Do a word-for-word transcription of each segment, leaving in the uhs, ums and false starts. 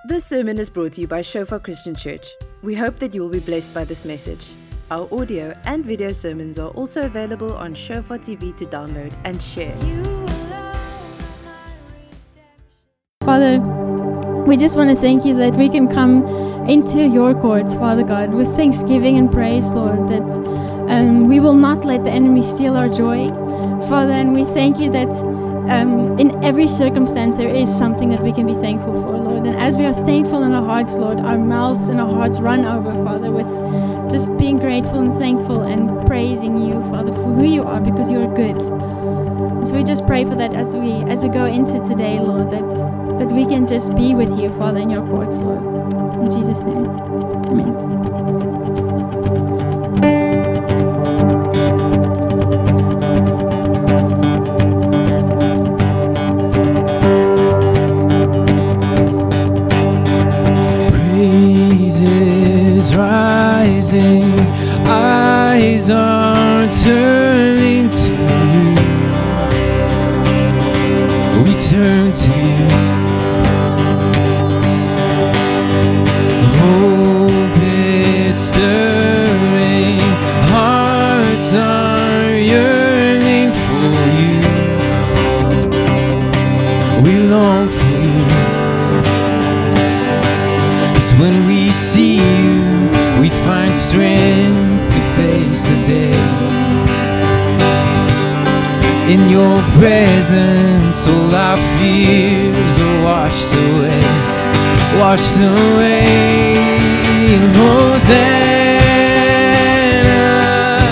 This sermon is brought to you by Shofar Christian Church. We hope that you will be blessed by this message. Our audio and video sermons are also available on Shofar T V to download and share. Father, we just want to thank you that we can come into your courts, Father God, with thanksgiving and praise, Lord, that um, we will not let the enemy steal our joy, Father, and we thank you that um, in every circumstance there is something that we can be thankful for, Lord. And as we are thankful in our hearts, Lord, our mouths and our hearts run over, Father, with just being grateful and thankful and praising you, Father, for who you are, because you are good. And so we just pray for that as we as we go into today, Lord, that that we can just be with you, Father, in your courts, Lord. In Jesus' name, amen. Rising, eyes are turning to you. We turn to you. Hope is stirring, hearts are yearning for you. We long for you. 'Cause when we see you, we find strength to face the day. In your presence, all our fears are washed away, washed away. Hosanna,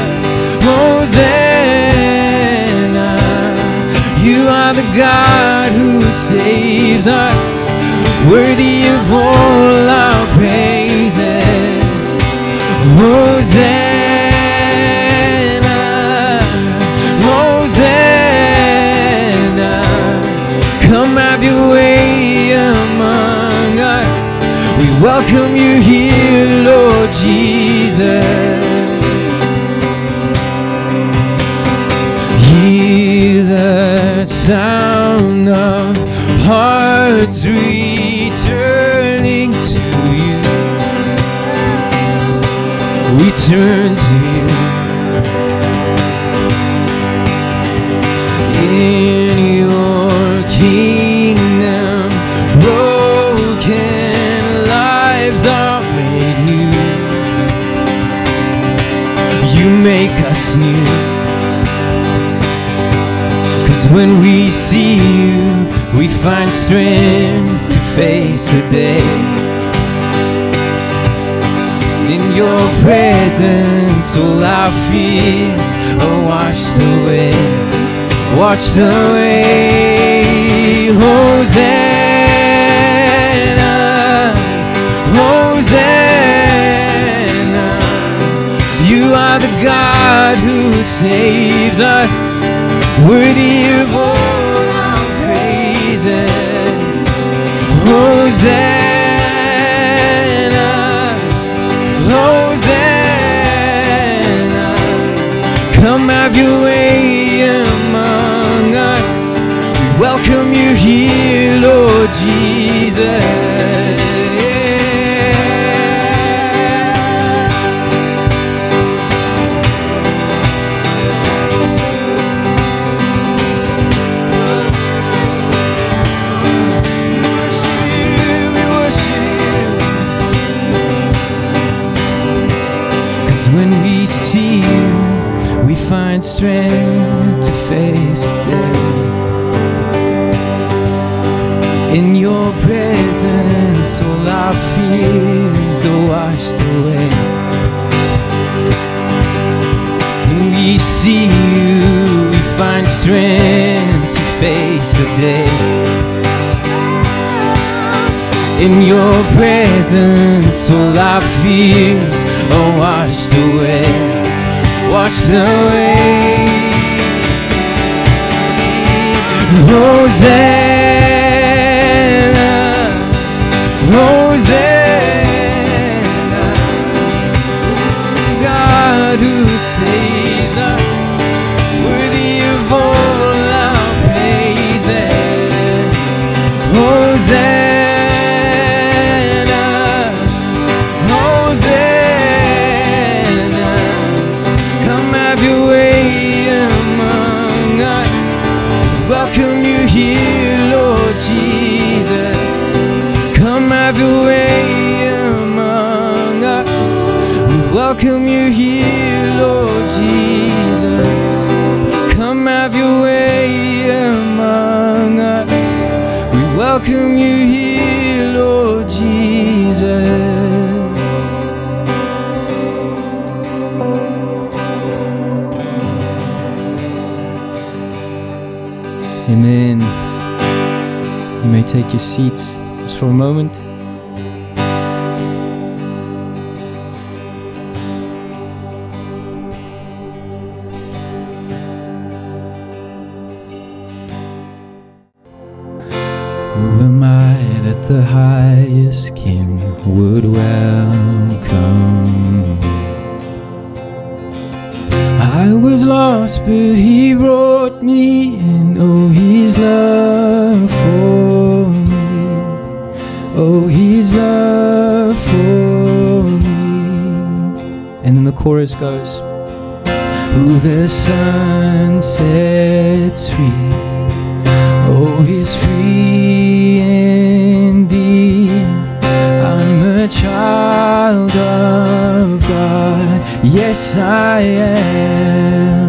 Hosanna, you are the God who saves us, worthy of all our praises. Hosanna, Hosanna, come have your way among us. We welcome you here, Lord Jesus. Hear the sound of hearts returning to you. We turn to you. In your kingdom, broken lives are made new. You make us new. 'Cause when we see you, we find strength to face the day. In your presence, all our fears are washed away, washed away. Hosanna, Hosanna, you are the God who saves us, worthy of all our praises. Hosanna, Hosanna, come have your way among us. We welcome you here, Lord Jesus. When we see you, we find strength to face the day. In your presence, all our fears are washed away. When we see you, we find strength to face the day. In your presence, all our fears are washed away, washed away. Hosanna, Hosanna, God who saves us, worthy of all our praises. Hosanna, your way among us. We welcome you here, Lord Jesus. Come have your way among us. We welcome you here, Lord Jesus. Amen. You may take your seats just for a moment. Who am I that the highest King would welcome me? I was lost, but he brought me in. Oh, his love for me. Oh, his love for me. And then the chorus goes, who the Son sets free, oh, he's free indeed. I'm a child of God, yes I am.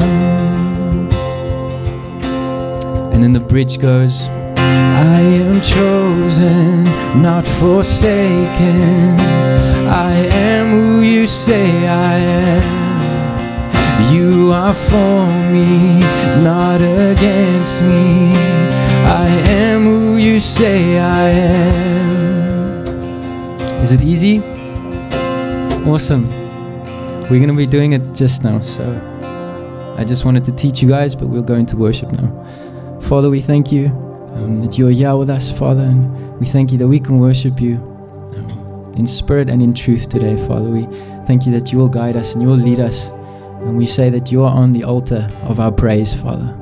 And then the bridge goes, I am chosen, not forsaken. I am who you say I am. You are for me, not against me. I am who you say I am. Is it easy? Awesome. We're going to be doing it just now, so I just wanted to teach you guys, but we'll go into worship now. Father, we thank you um, that you are here with us, Father, and we thank you that we can worship you um, in spirit and in truth today, Father. We thank you that you will guide us and you will lead us, and we say that you are on the altar of our praise, Father.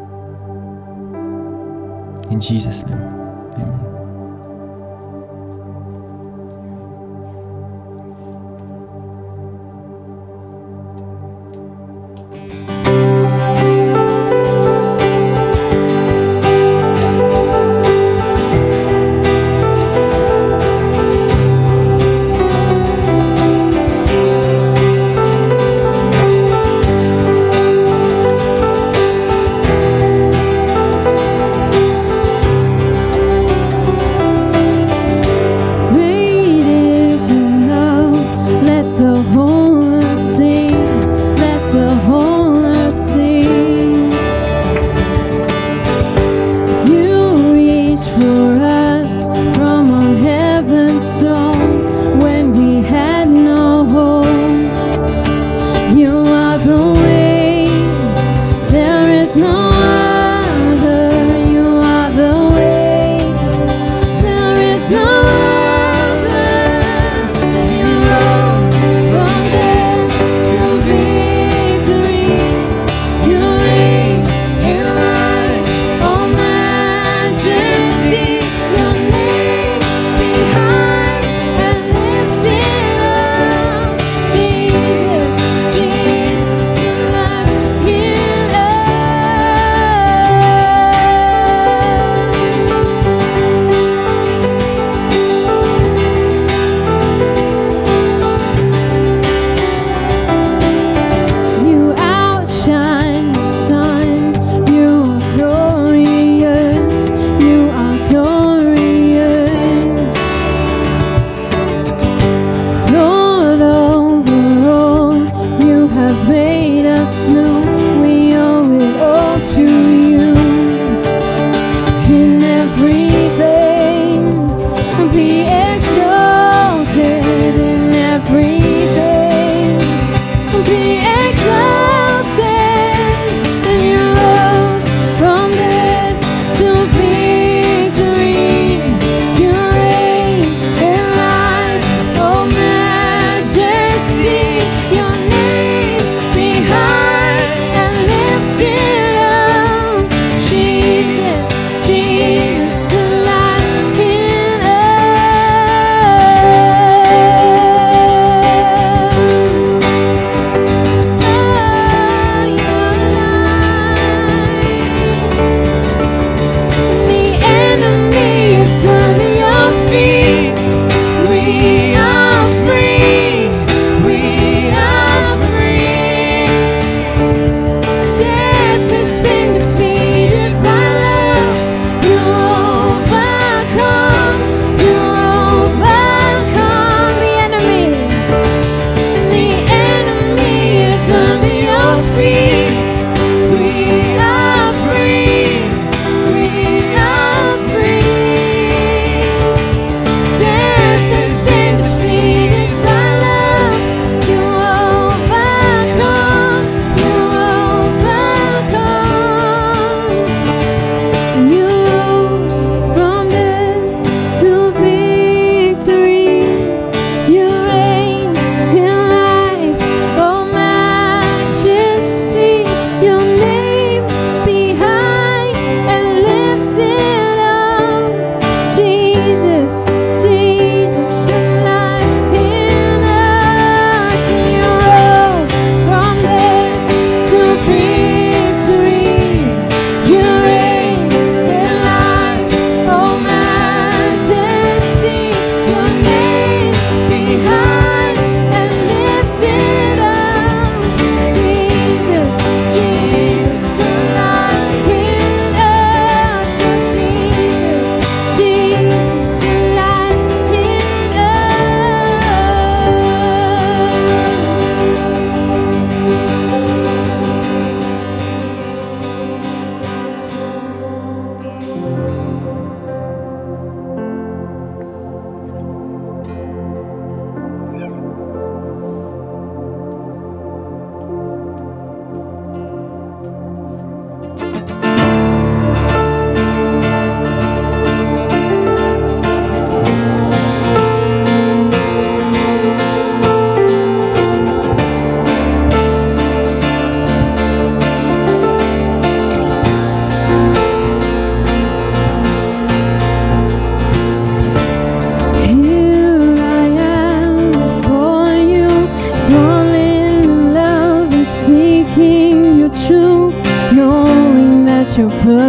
In Jesus' name, amen.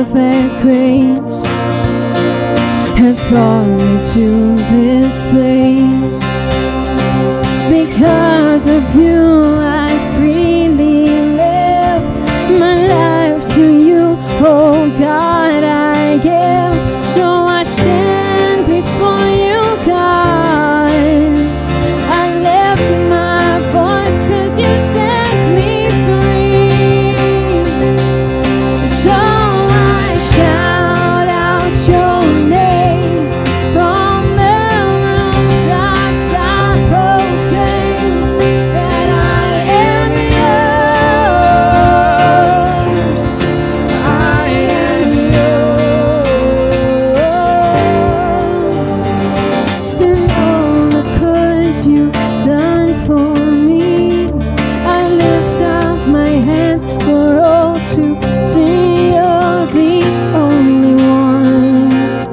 perfect grace has brought me to this place. Because of you I freely live my life to you, oh God, I give. So I stand before you, God. I lift my voice 'cause you set me free. So I shout out your name from the rooftops. I proclaim that I am yours. I am yours. And all the good you've done for me, I lift up my hands for all to see. You're the only one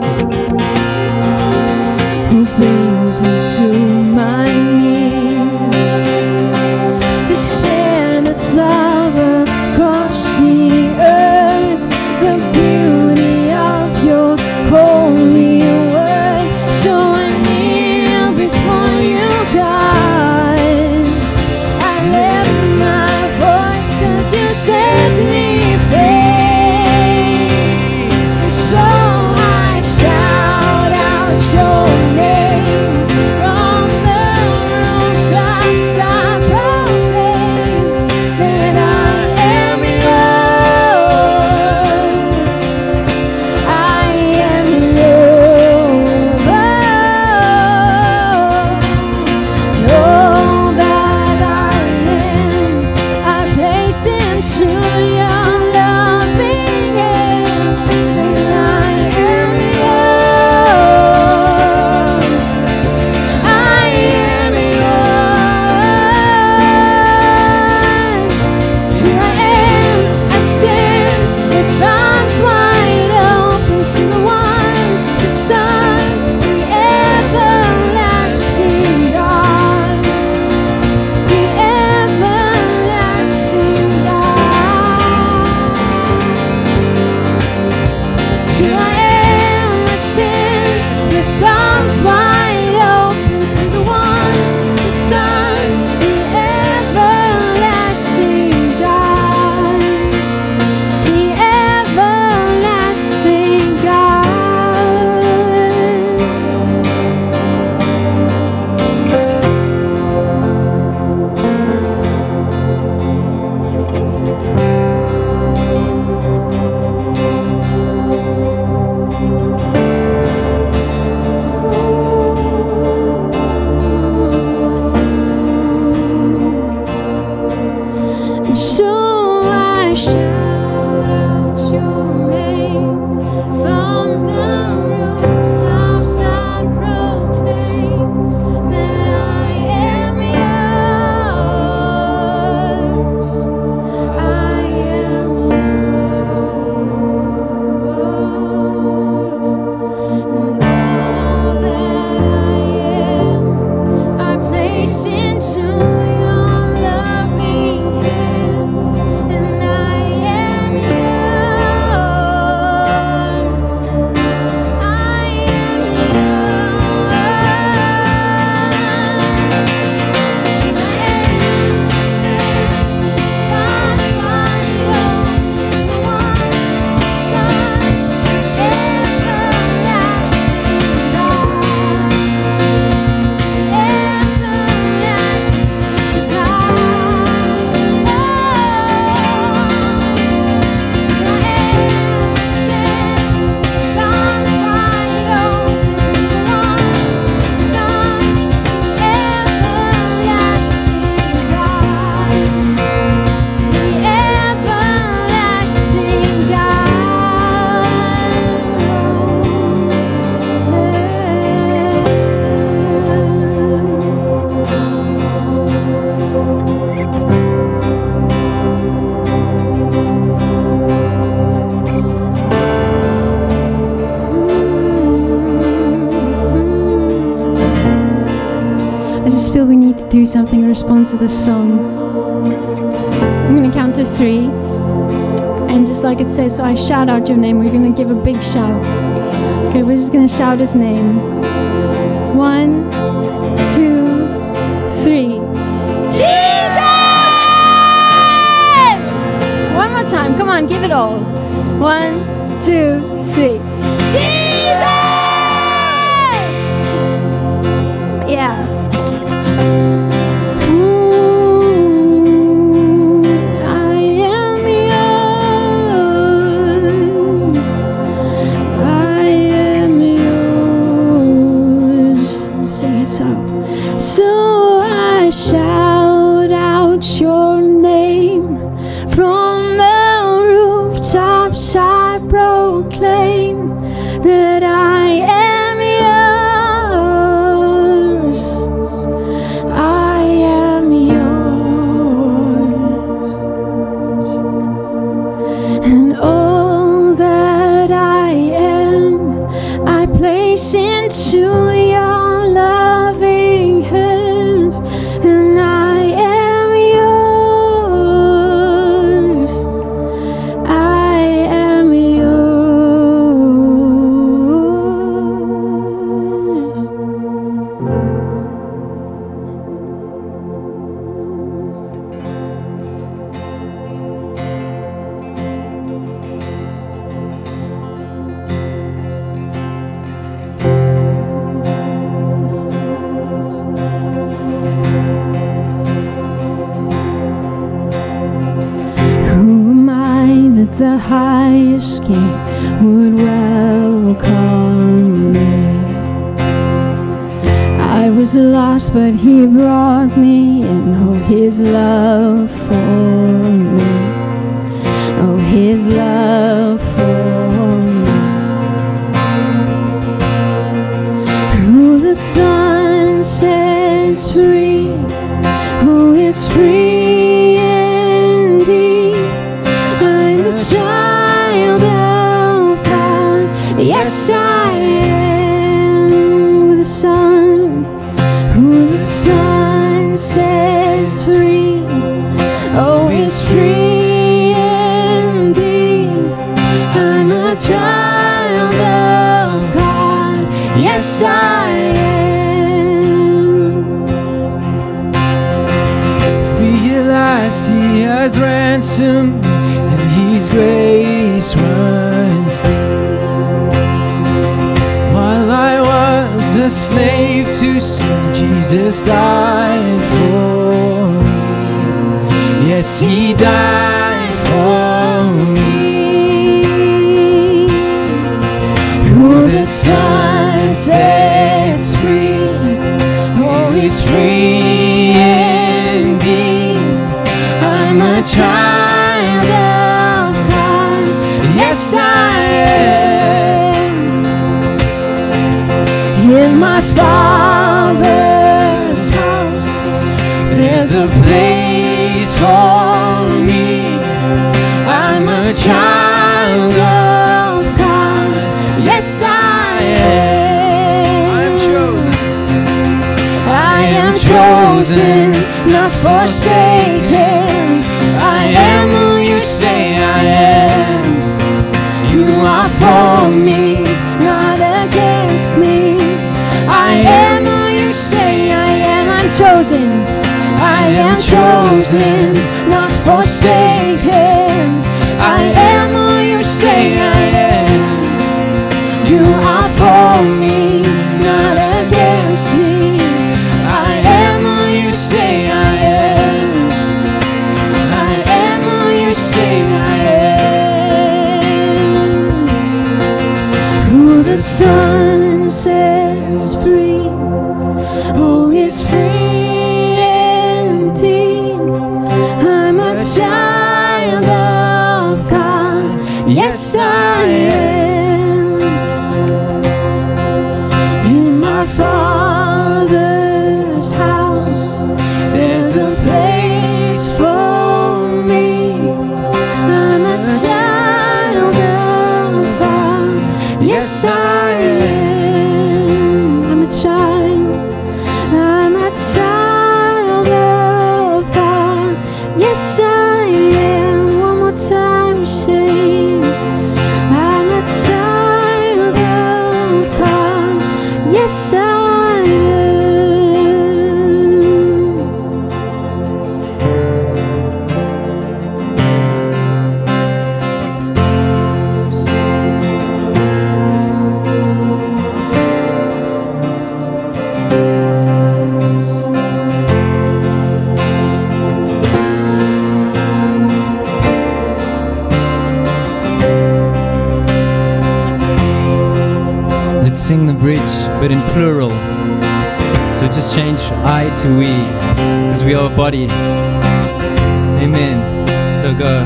who brings me to my knees to share this love across the earth, the beauty of your holy word. So I kneel before you, God. I lift my voice 'cause you set me free. So I shout out your name from the rooftops. I proclaim that I am yours. I am yours. All that I am, I place into your loving hands, and I am yours. I am yours. Here I am, I stand with arms wide open to the one, the Son, the everlasting God, the everlasting God. Here I am, I stand with arms wide open to the one, the Son, the everlasting God, the everlasting God. So I shout out your name from the rooftops. I proclaim that I am yours. I am yours. And all that I am, I place into your loving hands, and I am yours. I am I just feel we need to do something in response to this song. I'm going to count to three. And just like it says, so I shout out your name. We're going to give a big shout. Okay, we're just going to shout his name. One, two, three. Jesus! One more time. Come on, give it all. One, two, three. Jesus! Yeah. So I shout out your name from the rooftops. I proclaim that I am yours. I am yours, and all that I am, I place into your loving hands, and I am yours. I am yours. The highest king would welcome me. I was lost, but he brought me in. Oh, his love for me. Oh, his love for me. Who the sun sets free, who is free indeed. Child of God, yes I am. Who the sun, who the sun sets free, oh, is free indeed. I'm a child of God, yes I am. Realized he has ransomed, His grace runs deep. While I was a slave to sin, Jesus died for me. Yes, he died for me. Who the Son sets free, oh, is free indeed. I'm a child of God, yes I am. In my Father's house, there's a place for me. I'm a child of God, yes I am. I'm chosen. I am chosen, not forsaken. I am who you say I am. You are for me, not against me. I am who you say I am. I'm chosen. I am chosen, not forsaken. I am who you say I am. You are for me, not against me. I am who you say I am. I am who you say I am. Who the Son sets free, oh, is free indeed. I'm a child of God, yes I am. In my Father's house, there's a place for me. I'm a child of God, yes I am. I'm a child, I'm a child of God, yes I am. One more time, say bridge, but in plural. So just change I to we, because we are a body. Amen. So go.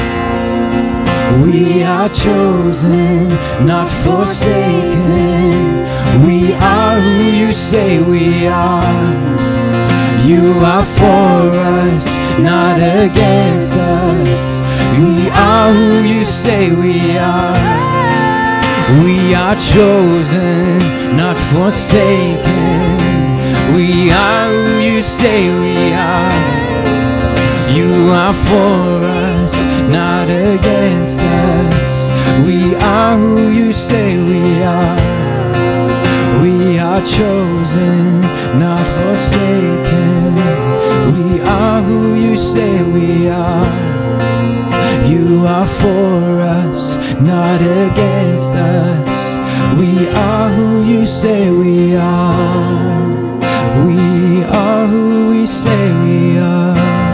We are chosen, not forsaken. We are who you say we are. You are for us, not against us. We are who you say we are. We are chosen, not forsaken. We are who you say we are. You are for us, not against us. We are who you say we are. We are chosen, not forsaken. We are who you say we are. You are for us, not against us. We are who you say we are. We are who we say we are.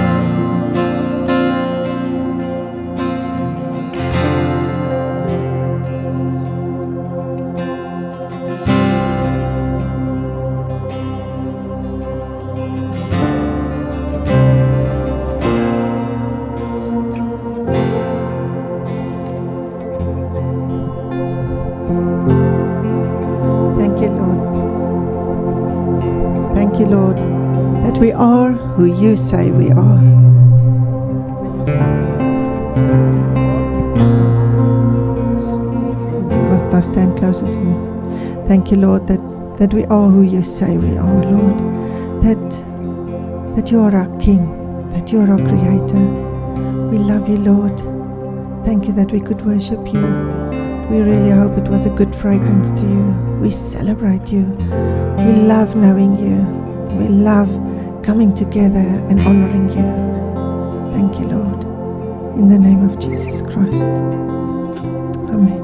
We are who you say we are. Must I stand closer to you? Thank you, Lord, that, that we are who you say we are, Lord. That, that you are our King, that you are our Creator. We love you, Lord. Thank you that we could worship you. We really hope it was a good fragrance to you. We celebrate you. We love knowing you. We love coming together and honoring you. Thank you, Lord. In the name of Jesus Christ. Amen.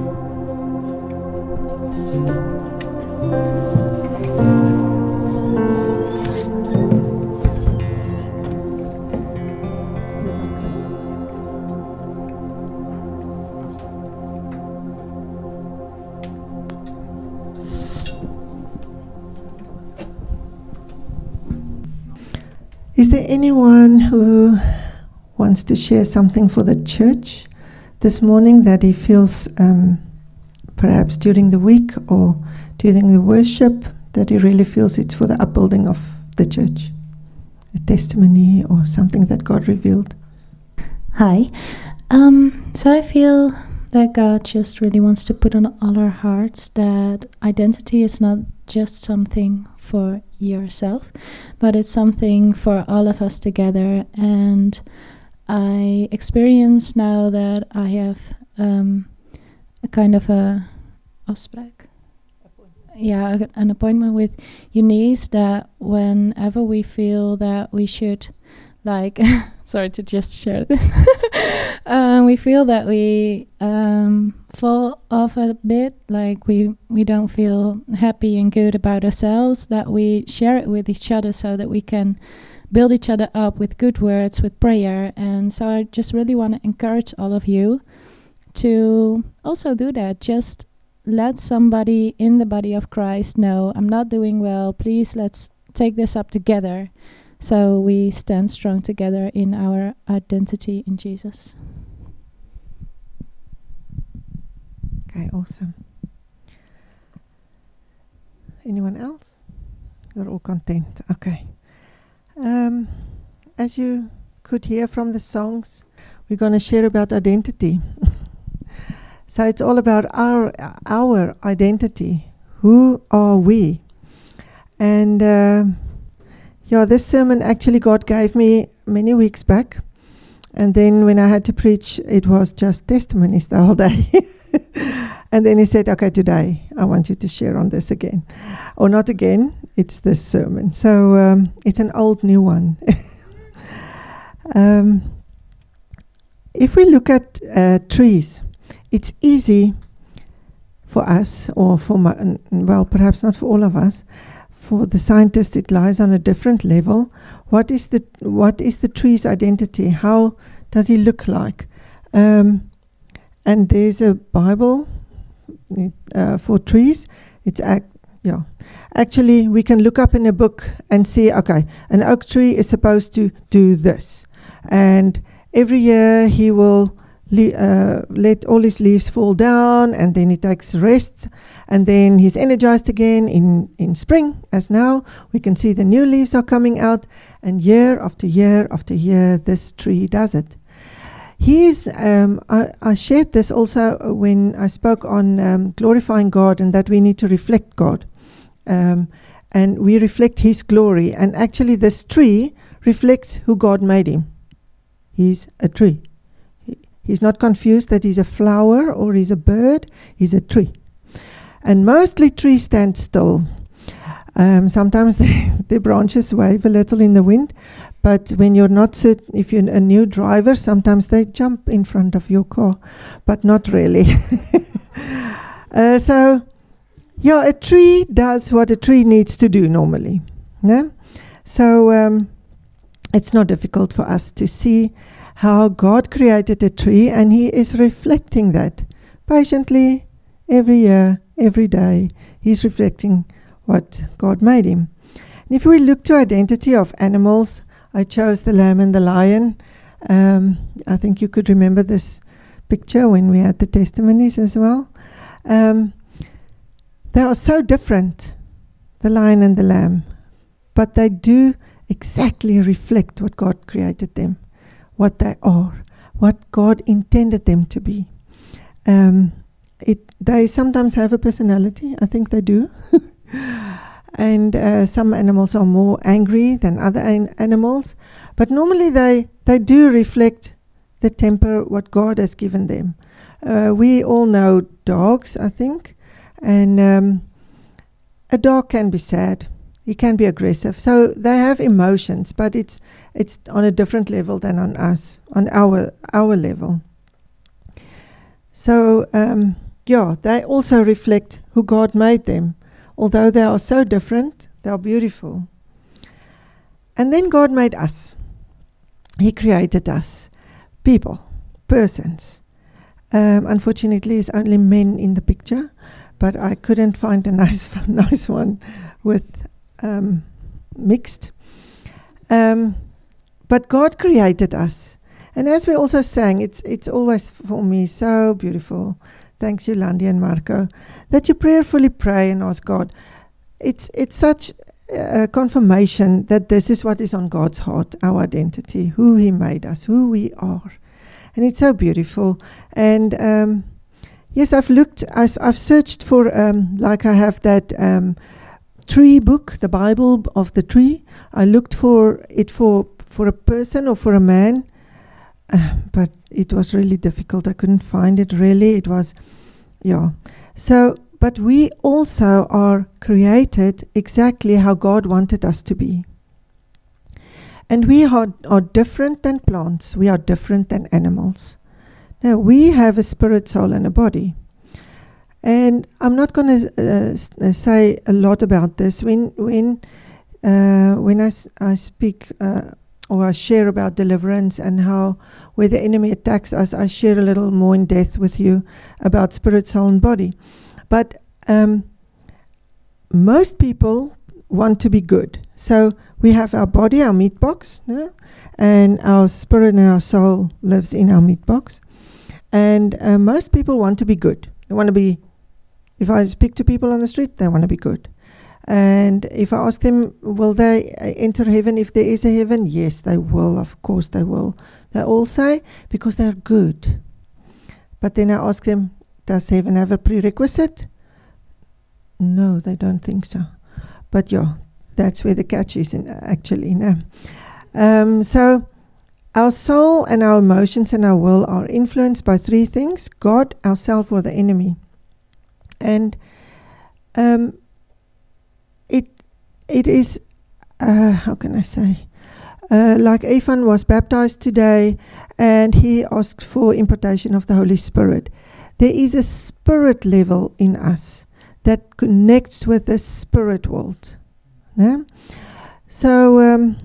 Is there anyone who wants to share something for the church this morning that he feels um, perhaps during the week or during the worship that he really feels it's for the upbuilding of the church? A testimony or something that God revealed? Hi. Um, so I feel that God just really wants to put on all our hearts that identity is not just something for yourself, but it's something for all of us together. And I experience now that I have um, a kind of a afspraak. Yeah, a, an appointment with Eunice, that whenever we feel that we should, like, sorry to just share this, um, we feel that we um, fall off a bit, like we, we don't feel happy and good about ourselves, that we share it with each other so that we can build each other up with good words, with prayer. And so I just really want to encourage all of you to also do that. Just let somebody in the body of Christ know, I'm not doing well, please let's take this up together, so we stand strong together in our identity in Jesus. Okay, awesome. Anyone else? You're all content. Okay. Um, as you could hear from the songs, we're going to share about identity. So it's all about our our identity. Who are we? And uh, yeah, this sermon actually God gave me many weeks back. And then when I had to preach, it was just testimonies the whole day. And then he said, okay, today I want you to share on this again. Or not again, it's this sermon. So um, it's an old new one. um, if we look at uh, trees, it's easy for us, or for my, n- well, perhaps not for all of us. For the scientist, it lies on a different level. What is the what is the tree's identity? How does he look like? Um, and there's a Bible uh, for trees. It's ac- yeah. Actually, we can look up in a book and see, okay, an oak tree is supposed to do this. And every year he will le- uh, let all his leaves fall down, and then he takes rest, and then he's energized again in, in spring, as now. We can see the new leaves are coming out, and year after year after year, this tree does it. He's, um, I, I shared this also when I spoke on um, glorifying God, and that we need to reflect God. Um, and we reflect His glory. And actually this tree reflects who God made him. He's a tree. He, he's not confused that he's a flower or he's a bird. He's a tree. And mostly trees stand still. Um, sometimes they, their branches wave a little in the wind. But when you're not certain, if you're a new driver, sometimes they jump in front of your car. But not really. uh, so... Yeah, a tree does what a tree needs to do normally. Yeah? So um, it's not difficult for us to see how God created a tree, and He is reflecting that patiently every year, every day. He's reflecting what God made him. And if we look to identity of animals, I chose the lamb and the lion. Um, I think you could remember this picture when we had the testimonies as well. Um, They are so different, the lion and the lamb, but they do exactly reflect what God created them, what they are, what God intended them to be. Um, it, they sometimes have a personality, I think they do. And uh, some animals are more angry than other an- animals, but normally they, they do reflect the temper, what God has given them. Uh, we all know dogs, I think. And um, a dog can be sad. He can be aggressive. So they have emotions, but it's it's on a different level than on us, on our our level. So um, yeah, they also reflect who God made them. Although they are so different, they are beautiful. And then God made us. He created us, people, persons. Um, unfortunately, it's only men in the picture. But I couldn't find a nice nice one with um, mixed. Um, but God created us. And as we also sang, it's it's always for me so beautiful. Thanks, Yolandi and Marco, that you prayerfully pray and ask God. It's, it's such a confirmation that this is what is on God's heart, our identity, who He made us, who we are. And it's so beautiful. And... Um, Yes, I've looked, I've, I've searched for, um, like I have that um, tree book, the Bible of the tree. I looked for it for, for a person or for a man, uh, but it was really difficult. I couldn't find it really. It was, yeah. So, but we also are created exactly how God wanted us to be. And we are, are different than plants. We are different than animals. Now, we have a spirit, soul, and a body. And I'm not going to uh, s- uh, say a lot about this. When when uh, when I, s- I speak uh, or I share about deliverance and how where the enemy attacks us, I share a little more in depth with you about spirit, soul, and body. But um, most people want to be good. So we have our body, our meat box, yeah? And our spirit and our soul lives in our meat box. And uh, most people want to be good. They want to be, if I speak to people on the street, they want to be good. And if I ask them, will they uh, enter heaven if there is a heaven? Yes, they will. Of course they will. They all say, because they're good. But then I ask them, does heaven have a prerequisite? No, they don't think so. But yeah, that's where the catch is in, actually. No. Um, so... Our soul and our emotions and our will are influenced by three things: God, ourself, or the enemy. And um, it it is, uh, how can I say, uh, like Evan was baptized today, and he asked for impartation of the Holy Spirit. There is a spirit level in us that connects with the spirit world. Yeah? So um,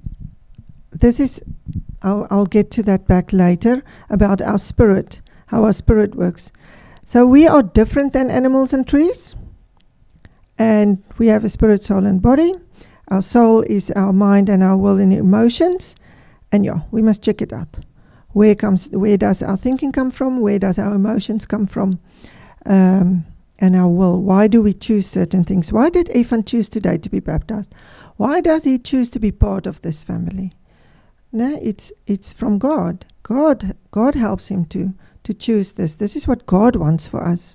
this is... I'll, I'll get to that back later about our spirit, how our spirit works. So we are different than animals and trees. And we have a spirit, soul, and body. Our soul is our mind and our will and emotions. And yeah, we must check it out. Where comes, where does our thinking come from? Where does our emotions come from? Um, and our will. Why do we choose certain things? Why did Evan choose today to be baptized? Why does he choose to be part of this family? No, it's it's from God. God God helps him to to choose this. This is what God wants for us.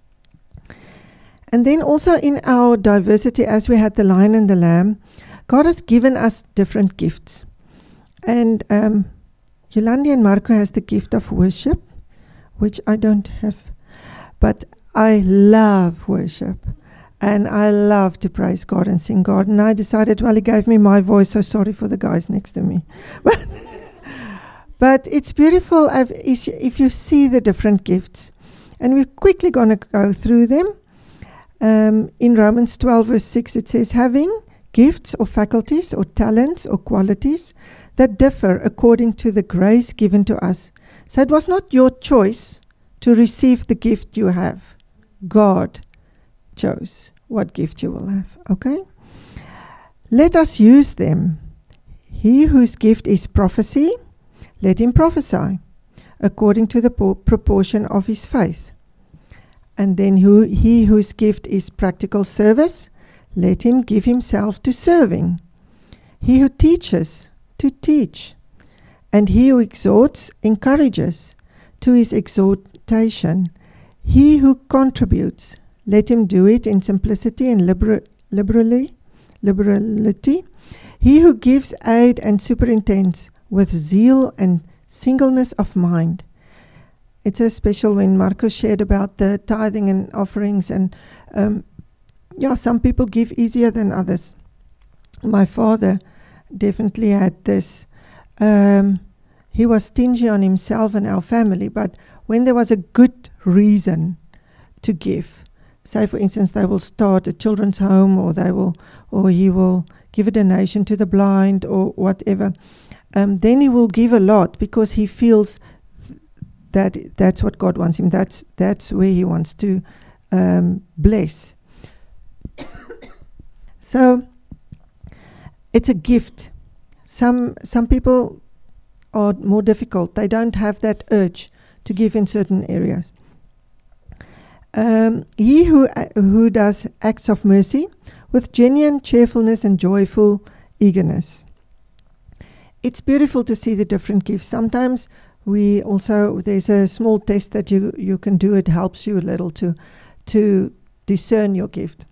And then also in our diversity, as we had the lion and the lamb, God has given us different gifts. And um, Yolandi and Marco has the gift of worship, which I don't have. But I love worship. And I love to praise God and sing God. And I decided, well, he gave me my voice, so sorry for the guys next to me. But, but it's beautiful if, if you see the different gifts. And we're quickly going to go through them. Um, in Romans twelve, verse six, it says, having gifts or faculties or talents or qualities that differ according to the grace given to us. So it was not your choice to receive the gift you have. God chose what gift you will have. Okay? Let us use them. He whose gift is prophecy, let him prophesy according to the po- proportion of his faith. And then who, he whose gift is practical service, let him give himself to serving. He who teaches, to teach. And he who exhorts, encourages to his exhortation. He who contributes, let him do it in simplicity and liber- liberally, liberality. He who gives aid and superintends with zeal and singleness of mind. It's so special when Marco shared about the tithing and offerings, and um, yeah, some people give easier than others. My father definitely had this. Um, he was stingy on himself and our family, but when there was a good reason to give, say for instance they will start a children's home, or they will, or he will give a donation to the blind or whatever, um, then he will give a lot because he feels that that's what God wants him. That's that's where he wants to um, bless. So it's a gift. Some some people are more difficult. They don't have that urge to give in certain areas. Um, he who uh, who does acts of mercy with genuine cheerfulness and joyful eagerness. It's beautiful to see the different gifts. Sometimes we also, there's a small test that you, you can do. It helps you a little to to discern your gift.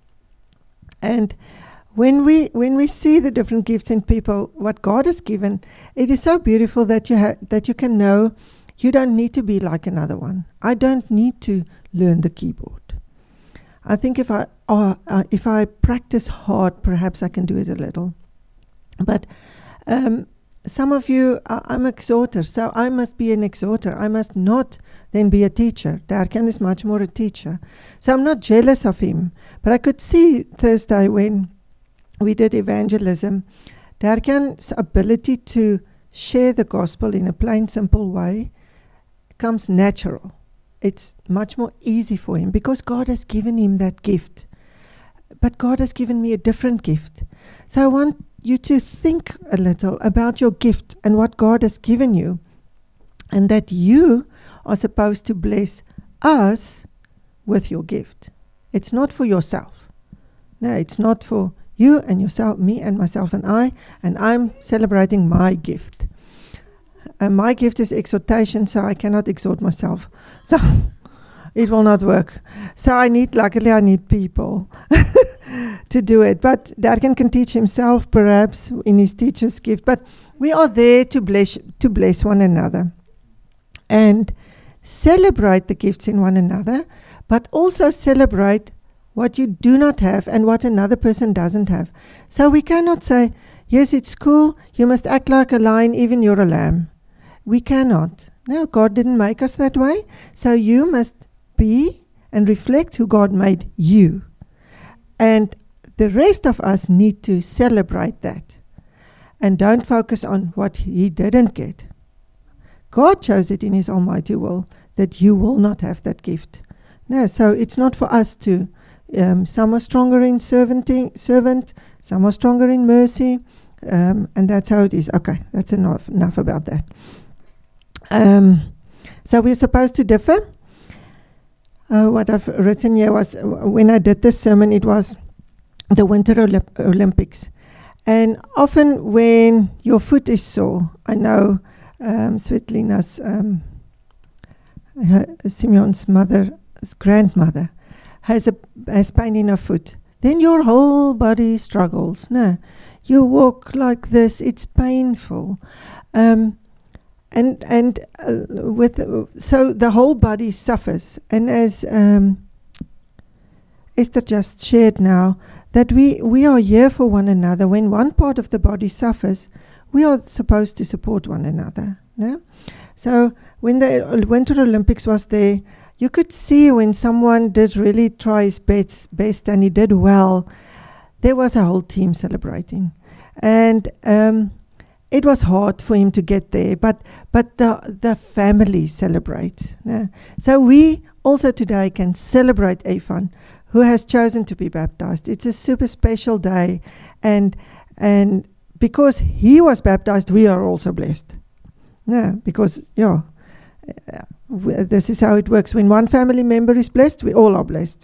And when we when we see the different gifts in people, what God has given, it is so beautiful that you ha- that you can know you don't need to be like another one. I don't need to learn the keyboard. I think if I uh, uh, if I practice hard, perhaps I can do it a little. But um, some of you, uh, I'm an exhorter, so I must be an exhorter. I must not then be a teacher. Darken is much more a teacher. So I'm not jealous of him. But I could see Thursday when we did evangelism, Darken's ability to share the gospel in a plain, simple way comes natural. It's much more easy for him because God has given him that gift. But God has given me a different gift. So I want you to think a little about your gift and what God has given you, and that you are supposed to bless us with your gift. It's not for yourself. No, it's not for you and yourself, me and myself and I, and I'm celebrating my gift. And my gift is exhortation, so I cannot exhort myself. So it will not work. So I need, luckily I need people to do it. But Darken can teach himself perhaps in his teacher's gift. But we are there to bless to bless one another and celebrate the gifts in one another, but also celebrate what you do not have and what another person doesn't have. So we cannot say, yes, it's cool, you must act like a lion, even you're a lamb. We cannot. No, God didn't make us that way. So you must be and reflect who God made you. And the rest of us need to celebrate that. And don't focus on what he didn't get. God chose it in his almighty will that you will not have that gift. No, so it's not for us to Um, some are stronger in servanting, servant, some are stronger in mercy, um, and that's how it is. Okay, that's enough, enough about that. Um, so we're supposed to differ. Uh, what I've written here was, uh, when I did this sermon, it was the Winter Olymp- Olympics. And often when your foot is sore, I know um, Svetlina's, um, her, Simeon's mother's grandmother, has a has pain in her foot, then your whole body struggles. No, you walk like this; it's painful, um, and and uh, with uh, so the whole body suffers. And as um, Esther just shared now, that we we are here for one another. When one part of the body suffers, we are supposed to support one another. No, so when the Winter Olympics was there, you could see when someone did really try his best, best and he did well, there was a whole team celebrating. And um, it was hard for him to get there, but but the, the family celebrates. Yeah. So we also today can celebrate Efan, who has chosen to be baptized. It's a super special day. And, and because he was baptized, we are also blessed. Yeah, because, yeah. Uh, w- this is how it works. When one family member is blessed, we all are blessed.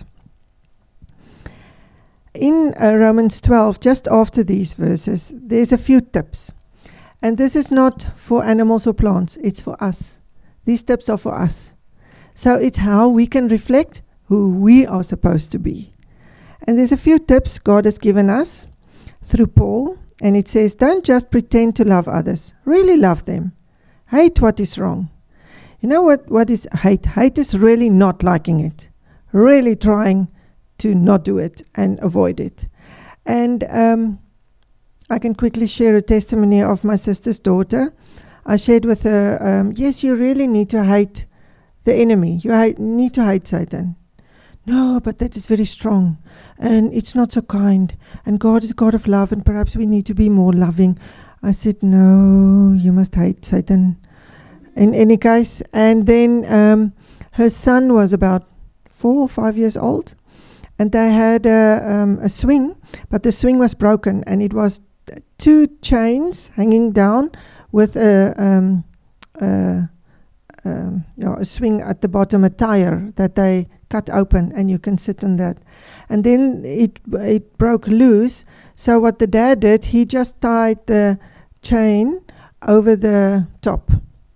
In uh, Romans twelve, just after these verses, there's a few tips. And this is not for animals or plants, it's for us. These tips are for us. So it's how we can reflect who we are supposed to be. And there's a few tips God has given us through Paul. And it says, don't just pretend to love others. Really love them. Hate what is wrong. You know what, what is hate? Hate is really not liking it. Really trying to not do it and avoid it. And um, I can quickly share a testimony of my sister's daughter. I shared with her, um, yes, you really need to hate the enemy. You hate, need to hate Satan. No, but that is very strong. And it's not so kind. And God is a God of love, and perhaps we need to be more loving. I said, no, you must hate Satan. In any case, and then um, her son was about four or five years old, and they had a, um, a swing, but the swing was broken, and it was two chains hanging down with a, um, a, um, you know, a swing at the bottom, a tire that they cut open, and you can sit on that. And then it it broke loose. So what the dad did, he just tied the chain over the top.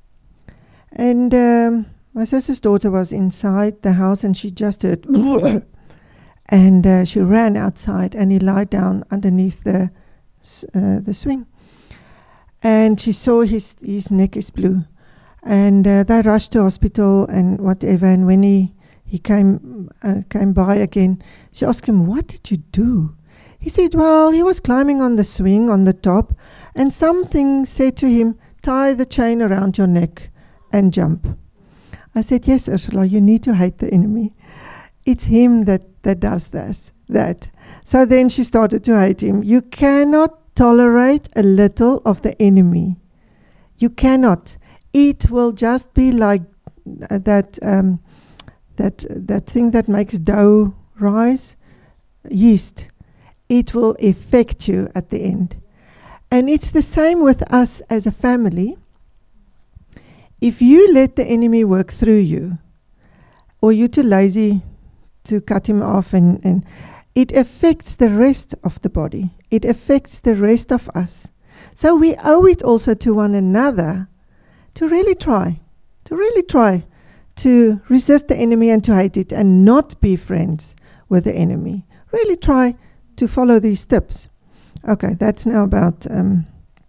And um, my sister's daughter was inside the house, and she just heard and uh, she ran outside, and he lied down underneath the uh, the swing, and she saw his his neck is blue, and uh, they rushed to hospital and whatever. And when he he came uh, came by again, she asked him, "What did you do?" He said, "Well, he was climbing on the swing on the top, and something said to him, 'Tie the chain around your neck and jump.'" I said, "Yes, Ursula, you need to hate the enemy. It's him that, that does this, that." So then she started to hate him. You cannot tolerate a little of the enemy. You cannot. It will just be like uh, that, um, that, that thing that makes dough rise, yeast. It will affect you at the end. And it's the same with us as a family. If you let the enemy work through you, or you're too lazy to cut him off, and, and it affects the rest of the body. It affects the rest of us. So we owe it also to one another to really try, to really try to resist the enemy and to hate it and not be friends with the enemy. Really try to follow these tips. Okay, that's now about... Um,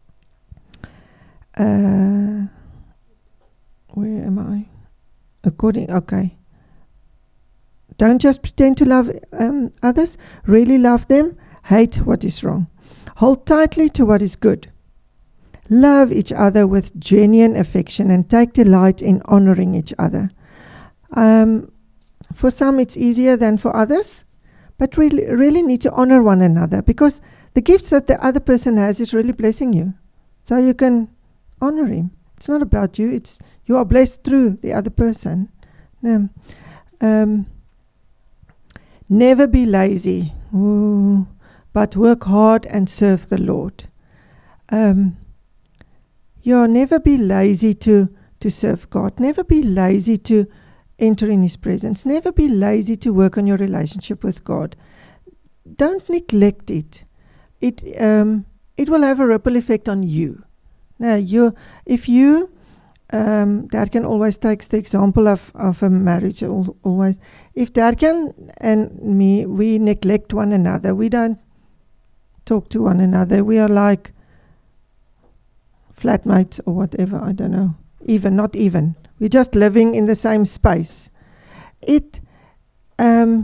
uh, Where am I? According, okay. Don't just pretend to love um, others. Really love them. Hate what is wrong. Hold tightly to what is good. Love each other with genuine affection and take delight in honoring each other. Um, for some, it's easier than for others, but really, really need to honor one another, because the gifts that the other person has is really blessing you. So you can honor him. It's not about you. It's you are blessed through the other person. No. Um, Never be lazy, Ooh, but work hard and serve the Lord. Um, yeah, never be lazy to, to serve God. Never be lazy to enter in His presence. Never be lazy to work on your relationship with God. Don't neglect it. It um, it will have a ripple effect on you. Now, you, if you, um, Darken always takes the example of, of a marriage. Al- always, if Darken and me, we neglect one another, we don't talk to one another. We are like flatmates or whatever. I don't know. Even, not even. We're just living in the same space. It, um,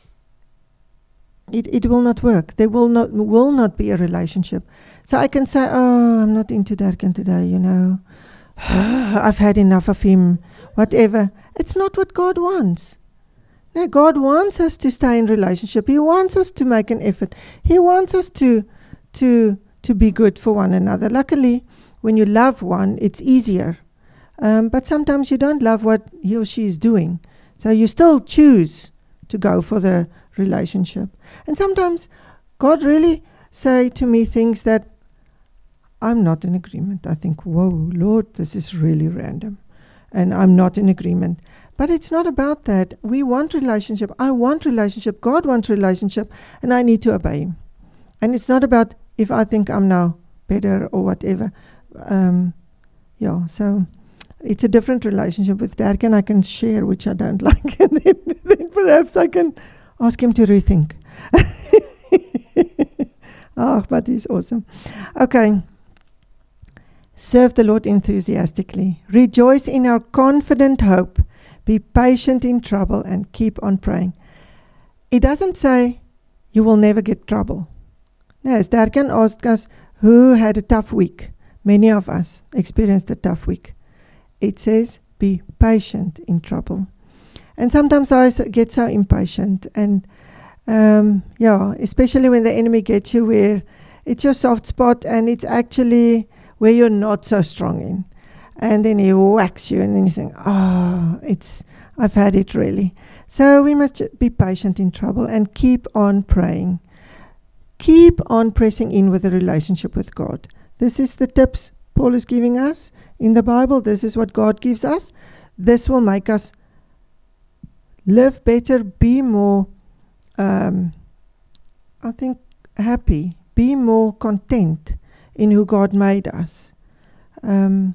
it, it will not work. There will not will not be a relationship. So I can say, oh, I'm not into Darken today, you know. I've had enough of him, whatever. It's not what God wants. No, God wants us to stay in relationship. He wants us to make an effort. He wants us to, to, to be good for one another. Luckily, when you love one, it's easier. Um, but sometimes you don't love what he or she is doing. So you still choose to go for the relationship. And sometimes God really say to me things that I'm not in agreement. I think, whoa, Lord, this is really random. And I'm not in agreement. But it's not about that. We want relationship. I want relationship. God wants relationship. And I need to obey Him. And it's not about if I think I'm now better or whatever. Um, yeah, so it's a different relationship with Darken. I can share which I don't like. And then, then perhaps I can ask him to rethink. Oh, but he's awesome. Okay. Serve the Lord enthusiastically. Rejoice in our confident hope. Be patient in trouble and keep on praying. It doesn't say you will never get trouble. No, as Darken asked us who had a tough week. Many of us experienced a tough week. It says be patient in trouble. And sometimes I get so impatient. And um, yeah, especially when the enemy gets you where it's your soft spot and it's actually where you're not so strong in. And then he whacks you and then you think, oh, it's, I've had it really. So we must be patient in trouble and keep on praying. Keep on pressing in with a relationship with God. This is the tips Paul is giving us in the Bible. This is what God gives us. This will make us live better, be more, um, I think, happy, be more content in who God made us. Um,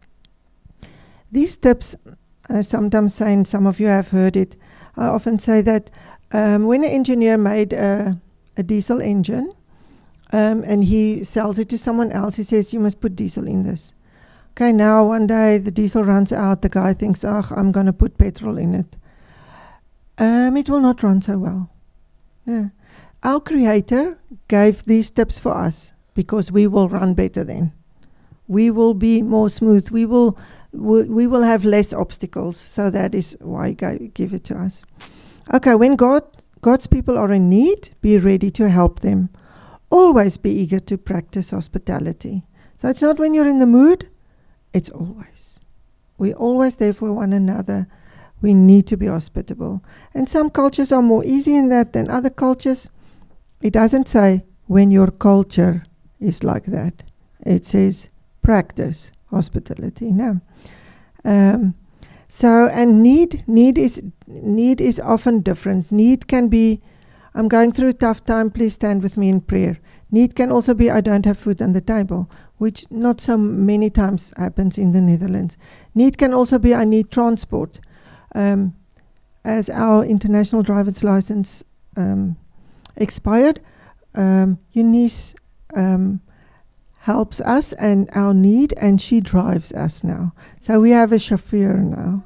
these tips, I sometimes say, and some of you have heard it, I often say that um, when an engineer made a, a diesel engine, um, and he sells it to someone else, he says, you must put diesel in this. Okay, now one day the diesel runs out, the guy thinks, oh, I'm going to put petrol in it. Um, it will not run so well. Yeah. Our Creator gave these tips for us because we will run better then. We will be more smooth. We will we, we will have less obstacles. So that is why God gave it to us. Okay, when God God's people are in need, be ready to help them. Always be eager to practice hospitality. So it's not when you're in the mood, it's always. We're always there for one another. We need to be hospitable. And some cultures are more easy in that than other cultures. It doesn't say when your culture is like that. It says practice hospitality. No. Um, so, and need, need is need is often different. Need can be, I'm going through a tough time, please stand with me in prayer. Need can also be, I don't have food on the table, which not so many times happens in the Netherlands. Need can also be, I need transport. Um, as our international driver's license um, expired, um, Eunice um, helps us and our need, and she drives us now. So we have a chauffeur now.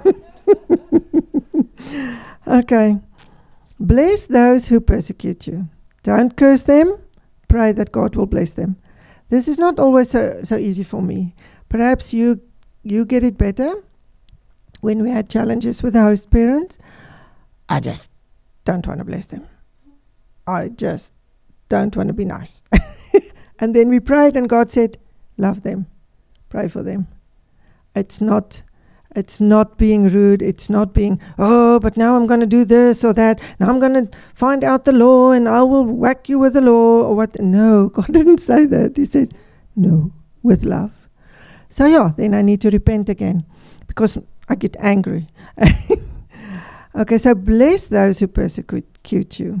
Okay. Bless those who persecute you. Don't curse them. Pray that God will bless them. This is not always so, so easy for me. Perhaps you you get it better. When we had challenges with the host parents, I just don't want to bless them. I just don't want to be nice. And then we prayed and God said, love them. Pray for them. It's not, It's not being rude. It's not being, oh, but now I'm going to do this or that. Now I'm going to find out the law and I will whack you with the law or what. No, God didn't say that. He says, no, with love. So yeah, then I need to repent again because I get angry. Okay, so bless those who persecute you.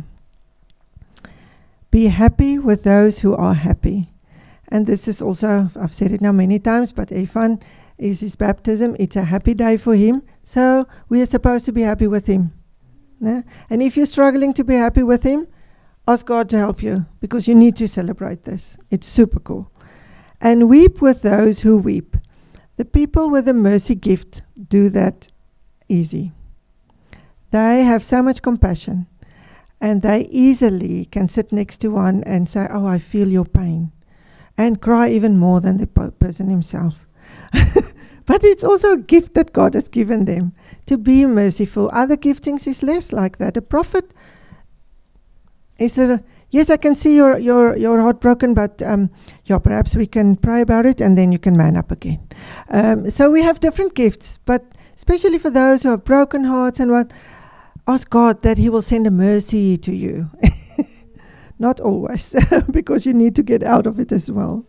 Be happy with those who are happy. And this is also, I've said it now many times, but Efan is his baptism. It's a happy day for him. So we are supposed to be happy with him. Yeah? And if you're struggling to be happy with him, ask God to help you because you need to celebrate this. It's super cool. And weep with those who weep. The people with the mercy gift do that easy. They have so much compassion and they easily can sit next to one and say, oh, I feel your pain, and cry even more than the po- person himself. But it's also a gift that God has given them to be merciful. Other giftings is less like that. A prophet is a, yes, I can see your your your heart broken, but um, yeah, perhaps we can pray about it and then you can man up again. Um, so we have different gifts, but especially for those who have broken hearts and what, ask God that He will send a mercy to you. Not always, because you need to get out of it as well.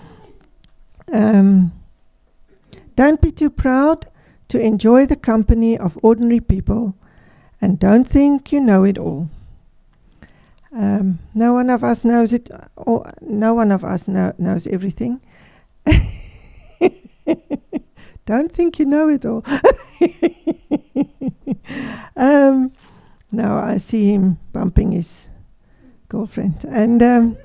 Um, don't be too proud to enjoy the company of ordinary people, and don't think you know it all. Um, no one of us knows it. Or no one of us know, knows everything. Don't think you know it all. um, no, I see him bumping his girlfriend, and um,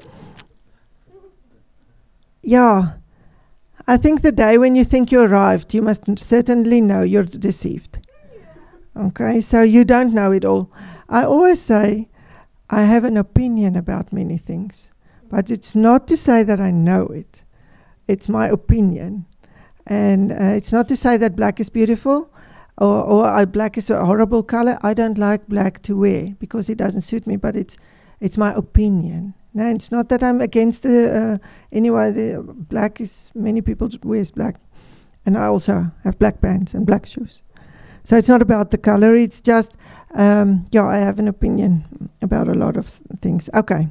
yeah, I think the day when you think you arrived, you must certainly know you're deceived. Okay, so you don't know it all. I always say I have an opinion about many things, but it's not to say that I know it. It's my opinion, and uh, it's not to say that black is beautiful or, or uh, black is a horrible color. I don't like black to wear because it doesn't suit me, but it's It's my opinion. No, it's not that I'm against the, uh, anyway, the black is, many people wears black. And I also have black pants and black shoes. So it's not about the color, it's just, um, yeah, I have an opinion about a lot of s- things. Okay.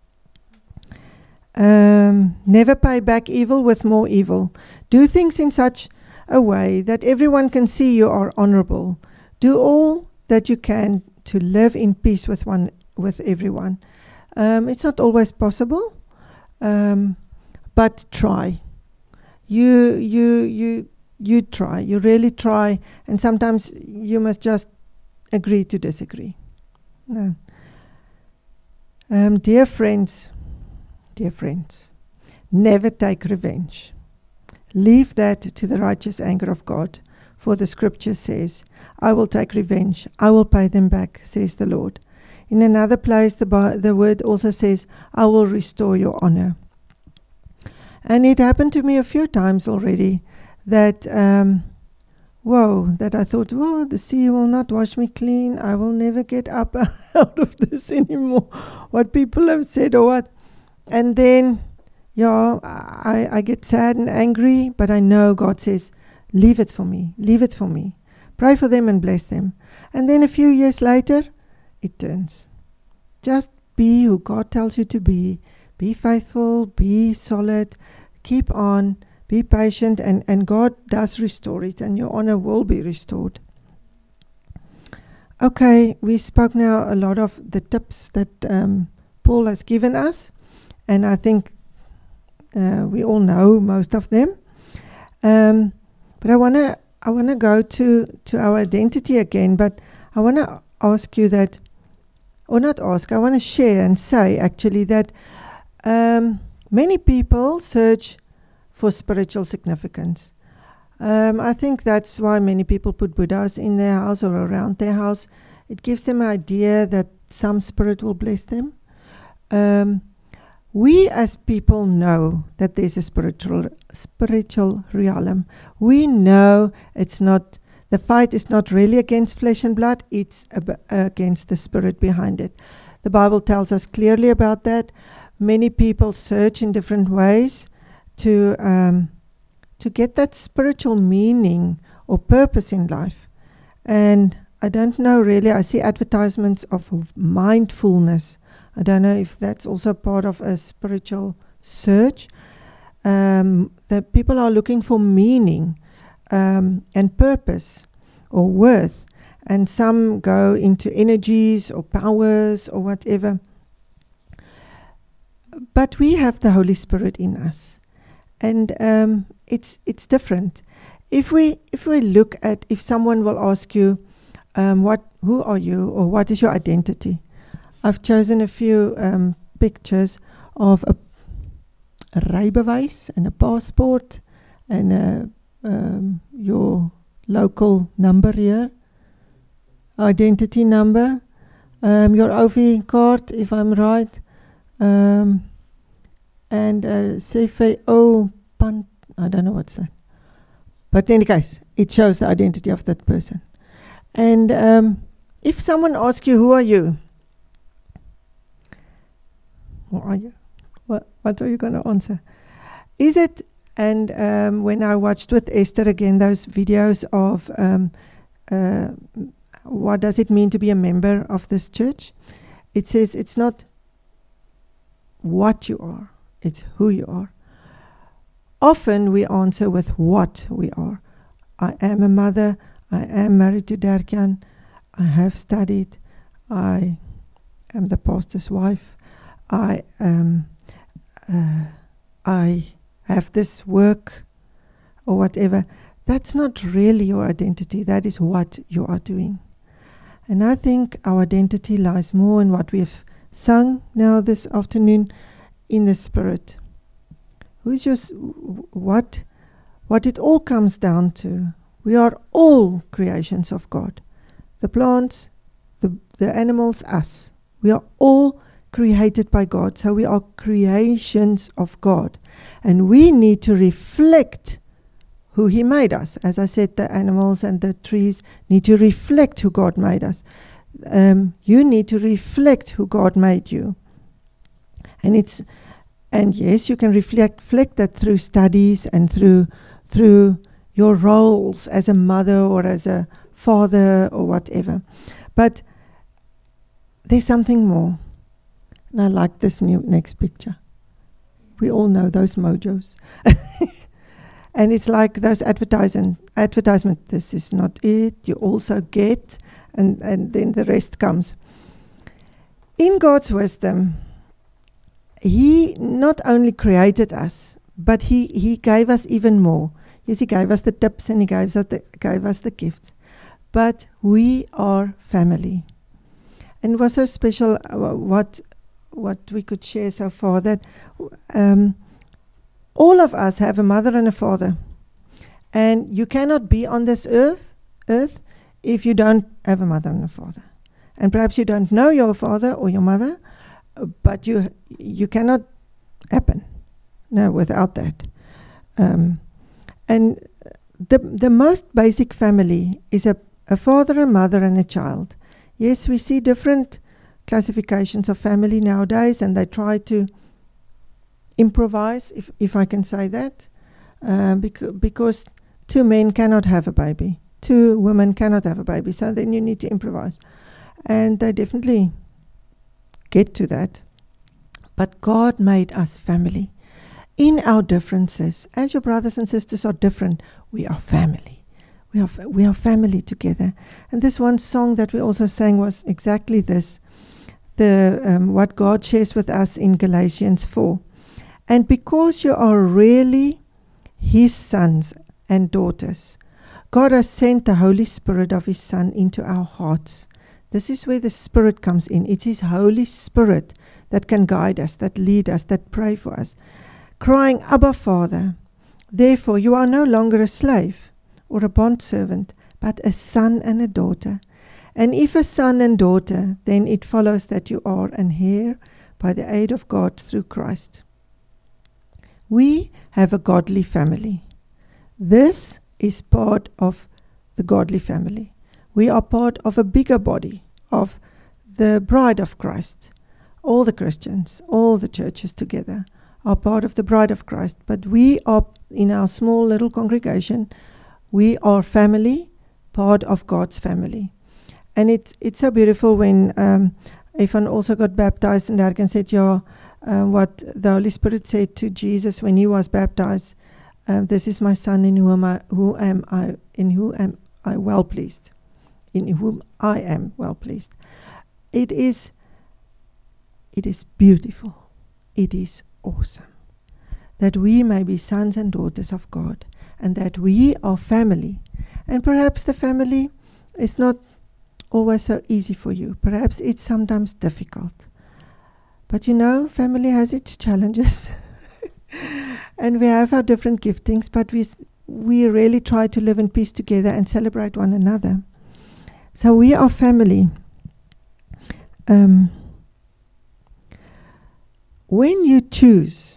Um, never pay back evil with more evil. Do things in such a way that everyone can see you are honorable. Do all that you can to live in peace with one with everyone. Um, it's not always possible, um, but try. You you you you try. You really try, and sometimes you must just agree to disagree. No. Um, dear friends, dear friends, never take revenge. Leave that to the righteous anger of God, for the Scripture says, "I will take revenge. I will pay them back," says the Lord. In another place, the, Bi- the word also says, "I will restore your honor." And it happened to me a few times already that, um, whoa, that I thought, whoa, the sea will not wash me clean. I will never get up out of this anymore. What people have said or what. And then, yeah, I, I get sad and angry, but I know God says, leave it for me, leave it for me. Pray for them and bless them. And then a few years later, it turns. Just be who God tells you to be. Be faithful, be solid, keep on, be patient, and, and God does restore it, and your honor will be restored. Okay, we spoke now a lot of the tips that um, Paul has given us, and I think uh, we all know most of them. Um, but I wanna I wanna go to to our identity again, but I wanna ask you that. Or not ask, I want to share and say actually that um, many people search for spiritual significance. Um, I think that's why many people put Buddhas in their house or around their house. It gives them an idea that some spirit will bless them. Um, we as people know that there's a spiritual spiritual realm. We know it's not The fight is not really against flesh and blood, it's ab- against the spirit behind it. The Bible tells us clearly about that. Many people search in different ways to um, to get that spiritual meaning or purpose in life. And I don't know really, I see advertisements of mindfulness. I don't know if that's also part of a spiritual search. Um, that people are looking for meaning um, and purpose or worth. And some go into energies or powers or whatever. But we have the Holy Spirit in us. And um, it's it's different. If we if we look at, if someone will ask you, um, what who are you or what is your identity? I've chosen a few um, pictures of a, a rijbewijs and a passport and a, um, your local number here, identity number, um, your O V card, if I'm right, um, and uh, C V O pan, I don't know what's that. But in any case, it shows the identity of that person. And um, if someone asks you, who are you? Who are you? What, what are you going to answer? Is it, and um, when I watched with Esther again, those videos of um, uh, what does it mean to be a member of this church? It says it's not what you are, it's who you are. Often we answer with what we are. I am a mother, I am married to Dirk-Jan, I have studied, I am the pastor's wife, I um, uh, I have this work or whatever. That's not really your identity, that is what you are doing. And I think our identity lies more in what we've sung now this afternoon, in the Spirit. Who's just what what it all comes down to. We are all creations of God. The plants, the, the animals, us. We are all created by God. So we are creations of God. And we need to reflect who He made us. As I said, the animals and the trees need to reflect who God made us. Um, you need to reflect who God made you. And it's And yes, you can reflect, reflect that through studies and through through your roles as a mother or as a father or whatever. But there's something more. And I like this new next picture. We all know those mojos. And it's like those advertising advertisement. This is not it. You also get, and, and then the rest comes. In God's wisdom, He not only created us, but he, he gave us even more. Yes, He gave us the tips and He gave us the, gave us the gifts. But we are family. And it was so special uh, what what we could share so far, that um, all of us have a mother and a father. And you cannot be on this earth, earth if you don't have a mother and a father. And perhaps you don't know your father or your mother, but you you cannot happen no without that. Um, and the the most basic family is a, a father, a mother, and a child. Yes, we see different classifications of family nowadays, and they try to improvise, if if I can say that, uh, beca- because two men cannot have a baby, two women cannot have a baby, so then you need to improvise, and they definitely get to that. But God made us family. In our differences, as your brothers and sisters are different, we are family. We are f- we are family together. And this one song that we also sang was exactly this, the um, what God shares with us in Galatians four. And because you are really His sons and daughters, God has sent the Holy Spirit of His Son into our hearts. This is where the Spirit comes in. It's His Holy Spirit that can guide us, that lead us, that pray for us, crying, Abba, Father. Therefore, you are no longer a slave or a bondservant, but a son and a daughter. And if a son and daughter, then it follows that you are an heir by the aid of God through Christ. We have a godly family. This is part of the godly family. We are part of a bigger body, of the bride of Christ. All the Christians, all the churches together are part of the bride of Christ. But we are, in our small little congregation, We are family, part of God's family. And it's it's so beautiful when um, Evan also got baptized, and Derek said, yeah, uh, what the Holy Spirit said to Jesus when he was baptized, uh, this is my son in whom I, who am I, in whom am I well pleased, in whom I am well pleased. It is, it is beautiful. It is awesome that we may be sons and daughters of God, and that we are family. And perhaps the family is not always so easy for you. Perhaps it's sometimes difficult. But you know, family has its challenges. And we have our different giftings, but we, s- we really try to live in peace together and celebrate one another. So we are family. Um, when you choose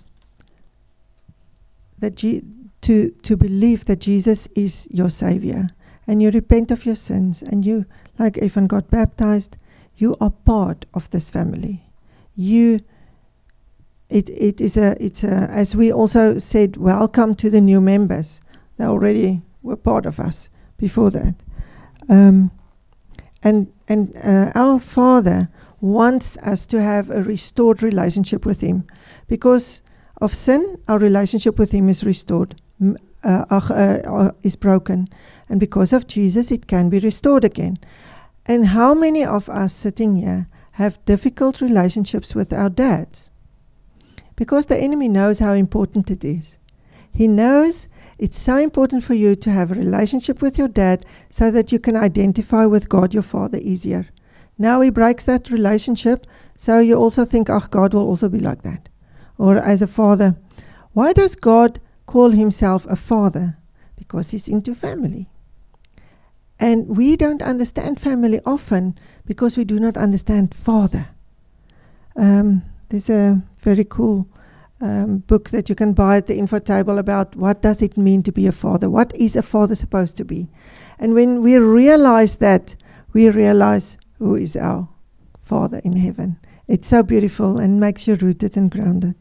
that Je- to, to believe that Jesus is your Savior, and you repent of your sins, and you, like Evan, got baptized, you are part of this family. You, it it is a it's a as we also said, welcome to the new members. They already were part of us before that, um, and and uh, our Father wants us to have a restored relationship with Him, because of sin, our relationship with Him is restored, m- uh, uh, uh, is broken, and because of Jesus, it can be restored again. And how many of us sitting here have difficult relationships with our dads? Because the enemy knows how important it is. He knows it's so important for you to have a relationship with your dad so that you can identify with God, your Father, easier. Now he breaks that relationship, so you also think, oh, God will also be like that. Or as a father. Why does God call himself a father? Because he's into family. And we don't understand family often because we do not understand Father. Um, there's a very cool um, book that you can buy at the info table about what does it mean to be a father. What is a father supposed to be? And when we realize that, we realize who is our Father in heaven. It's so beautiful and makes you rooted and grounded.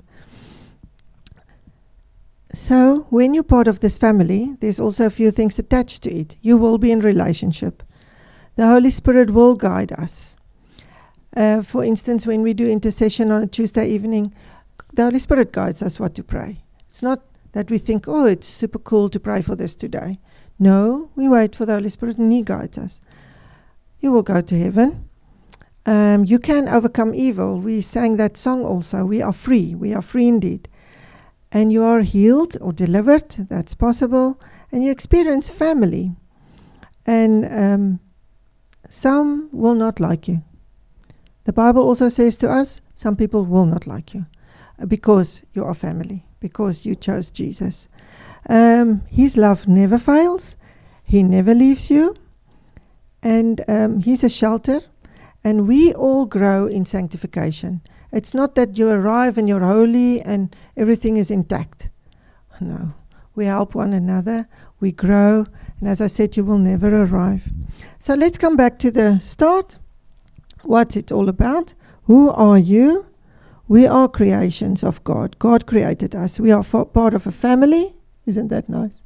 So, when you're part of this family, there's also a few things attached to it. You will be in relationship. The Holy Spirit will guide us. Uh, for instance, when we do intercession on a Tuesday evening, the Holy Spirit guides us what to pray. It's not that we think, oh, it's super cool to pray for this today. No, we wait for the Holy Spirit and He guides us. You will go to heaven. Um, you can overcome evil. We sang that song also. We are free. We are free indeed. And you are healed or delivered, that's possible, and you experience family. And um, some will not like you. The Bible also says to us, some people will not like you uh, because you are family, because you chose Jesus. Um, his love never fails. He never leaves you. And um, He's a shelter. And we all grow in sanctification. It's not that you arrive and you're holy and everything is intact. No. We help one another. We grow. And as I said, you will never arrive. So let's come back to the start. What's it all about? Who are you? We are creations of God. God created us. We are fo- part of a family. Isn't that nice?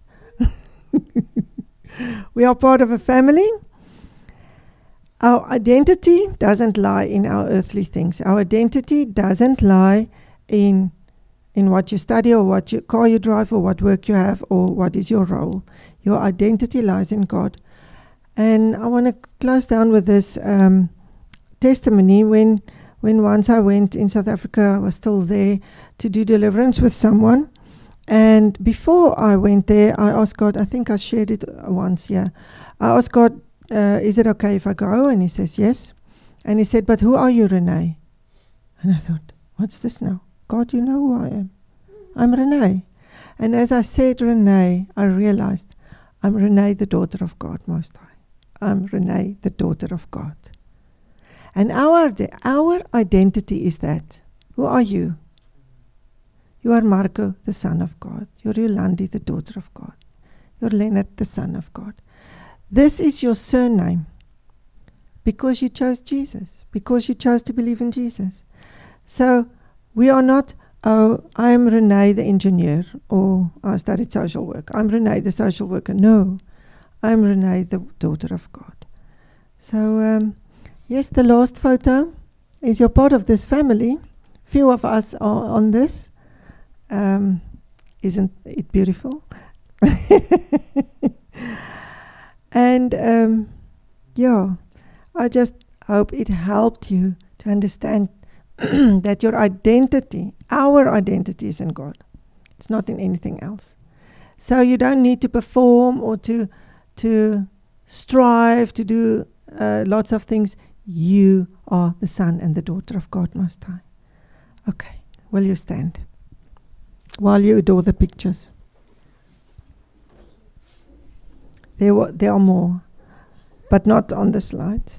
We are part of a family. Our identity doesn't lie in our earthly things. Our identity doesn't lie in in what you study or what you, car you drive or what work you have or what is your role. Your identity lies in God. And I want to close down with this um, testimony. When when once I went in South Africa, I was still there to do deliverance with someone. And before I went there, I asked God, I think I shared it once, yeah. I asked God, Uh, is it okay if I go? And he says, yes. And he said, but who are you, Renee? And I thought, what's this now? God, you know who I am. I'm Renee. And as I said Renee, I realized I'm Renee, the daughter of God Most High. I'm Renee, the daughter of God. And our, de- our identity is that. Who are you? You are Marco, the son of God. You're Yolandi, the daughter of God. You're Leonard, the son of God. This is your surname because you chose Jesus, because you chose to believe in Jesus. So we are not, oh, I'm Renee the engineer, or I studied social work. I'm Renee the social worker. No, I'm Renee, the daughter of God. So, um, yes, the last photo is you're part of this family. Few of us are on this. Um, isn't it beautiful? And um, yeah, I just hope it helped you to understand that your identity, our identity, is in God. It's not in anything else. So you don't need to perform or to to strive to do uh, lots of things. You are the son and the daughter of God Most High. Okay, will you stand while you adore the pictures? There, wa- there are more, but not on the slides.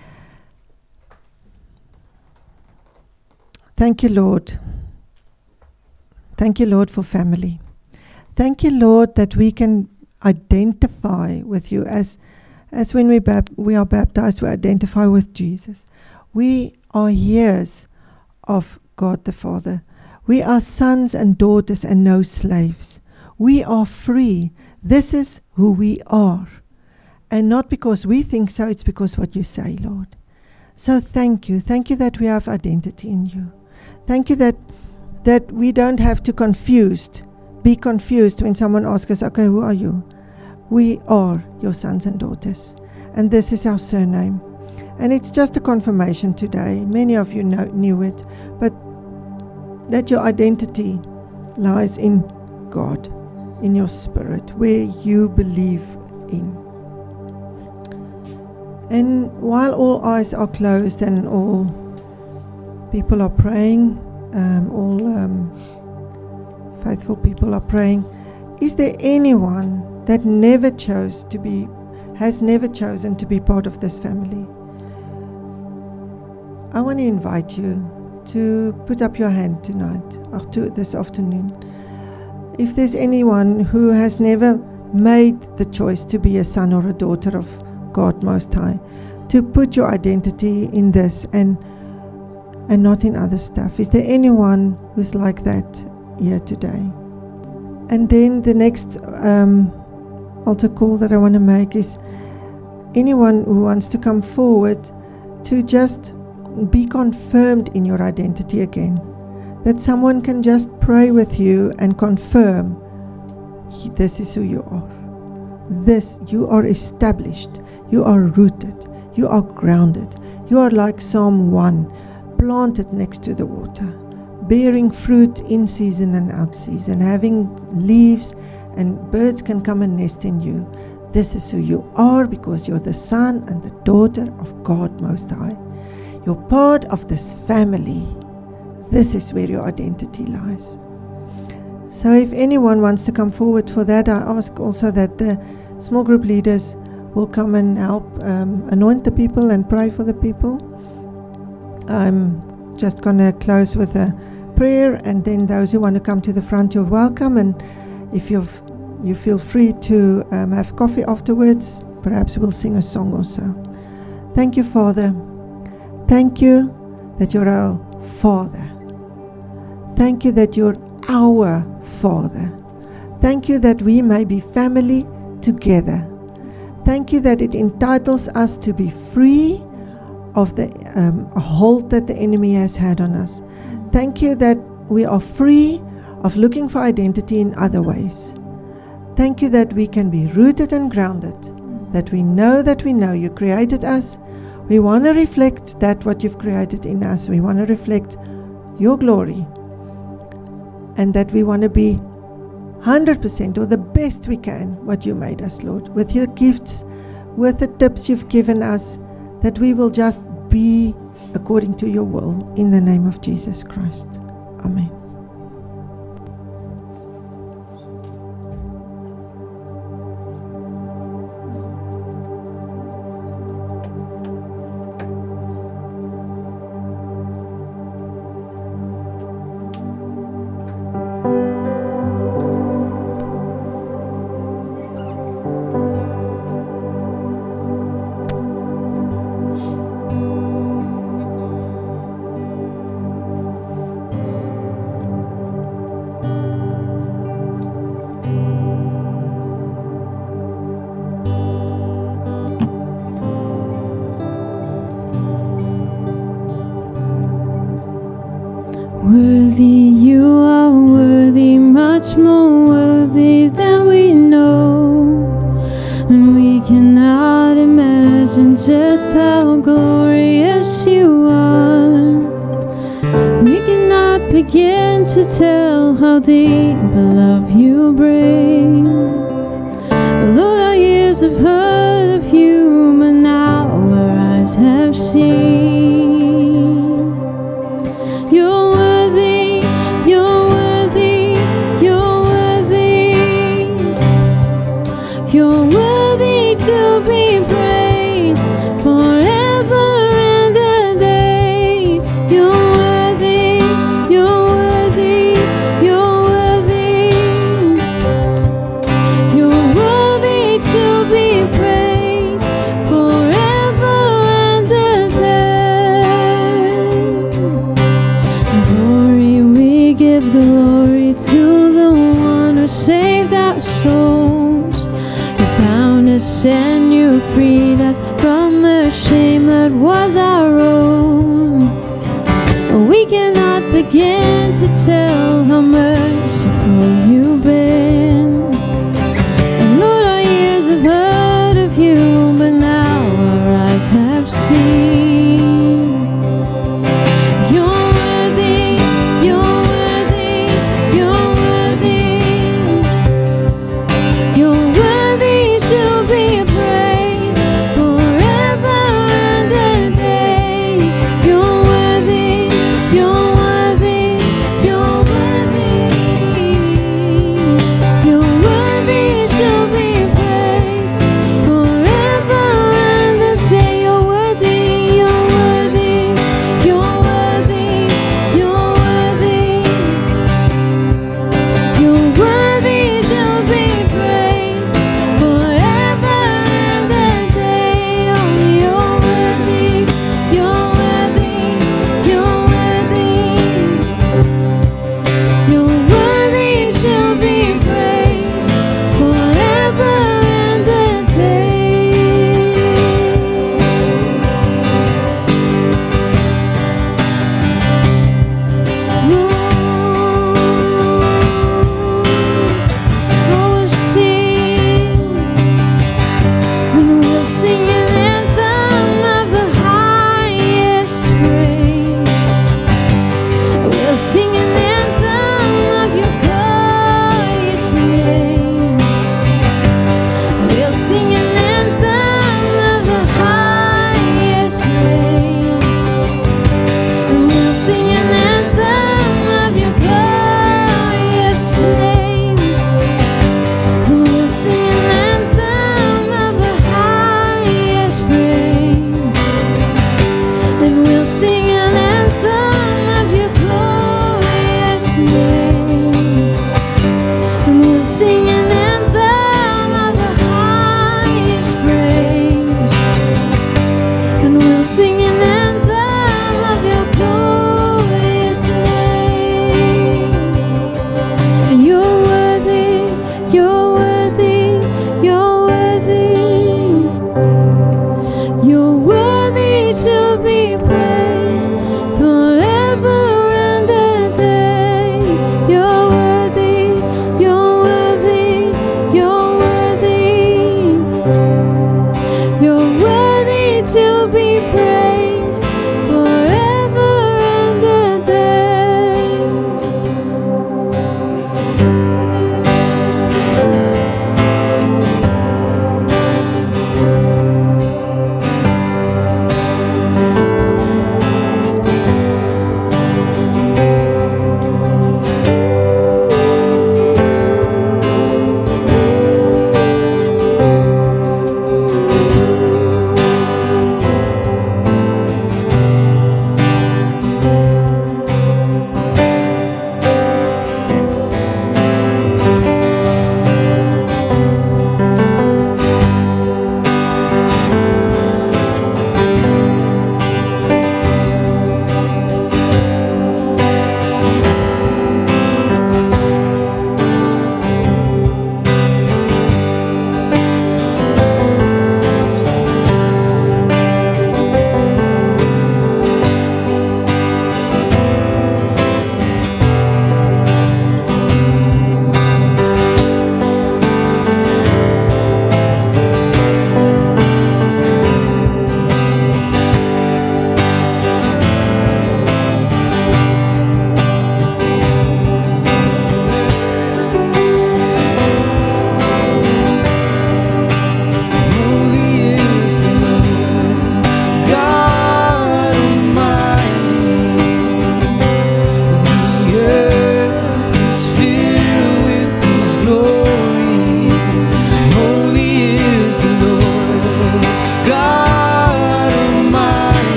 Thank you, Lord. Thank you, Lord, for family. Thank you, Lord, that we can identify with you as as when we bap- we are baptized, we identify with Jesus. We are heirs of God the Father. We are sons and daughters and no slaves. We are free. This is who we are. And not because we think so, it's because what you say, Lord. So thank you. Thank you that we have identity in you. Thank you that that we don't have to confused, be confused when someone asks us, okay, who are you? We are your sons and daughters. And this is our surname. And it's just a confirmation today. Many of you know, knew it. But that your identity lies in God, in your spirit, where you believe in. And while all eyes are closed and all people are praying, um, all um, faithful people are praying, is there anyone that never chose to be, has never chosen to be part of this family? I want to invite you to put up your hand tonight, or to this afternoon. If there's anyone who has never made the choice to be a son or a daughter of God Most High, to put your identity in this and and not in other stuff. Is there anyone who's like that here today? And then the next um, altar call that I want to make is anyone who wants to come forward to just be confirmed in your identity again. That someone can just pray with you and confirm, this is who you are. This, you are established. You are rooted. You are grounded. You are like Psalm one, planted next to the water, bearing fruit in season and out season, having leaves, and birds can come and nest in you. This is who you are because you're the son and the daughter of God Most High. You're part of this family. This is where your identity lies. So if anyone wants to come forward for that, I ask also that the small group leaders will come and help um, anoint the people and pray for the people. I'm just going to close with a prayer, and then those who want to come to the front, you're welcome. And if you've, you feel free to um, have coffee afterwards, perhaps we'll sing a song or so. Thank you, Father. Thank you that you're our Father. Thank you that you're our Father. Thank you that we may be family together. Thank you that it entitles us to be free of the um, hold that the enemy has had on us. Thank you that we are free of looking for identity in other ways. Thank you that we can be rooted and grounded, that we know that we know you created us. We want to reflect that what you've created in us. We want to reflect your glory, and that we want to be one hundred percent or the best we can what you made us, Lord, with your gifts, with the tips you've given us, that we will just be according to your will, in the name of Jesus Christ. Amen. much more worthy than we know. And we cannot imagine just how glorious you are. We cannot begin to tell how deep a love you bring. Lord, our ears have heard of you, but now our eyes have seen. You're worthy, you're worthy, you're worthy. You're worthy to be praised forever and a day. You're worthy, you're worthy, you're worthy. You're worthy to be praised forever and a day. Glory, we give glory to the one who saved our souls. You found us and you freed us from the shame that was our own. We cannot begin to tell how merciful you've been. And Lord, our ears have heard of you, but now our eyes have seen. You're worthy, you're worthy, you're worthy. You're worthy to be praised forever and a day. You're worthy, you're worthy, you're worthy.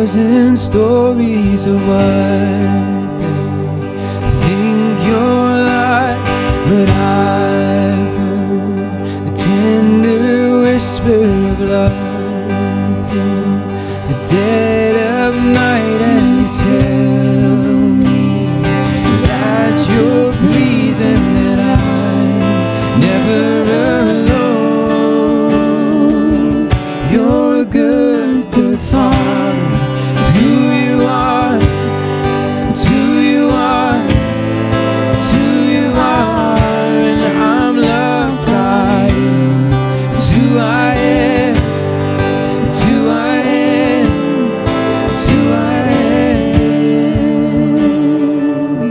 thousand stories of what they think you're like, but I've heard the tender whisper of love in the dead of night, and you tell me that you're pleased and that I'm never alone. You're a good, good Father. It's who you are. It's who you are. It's who you are. And I'm loved by you. It's who I am. It's who I am. It's who I am.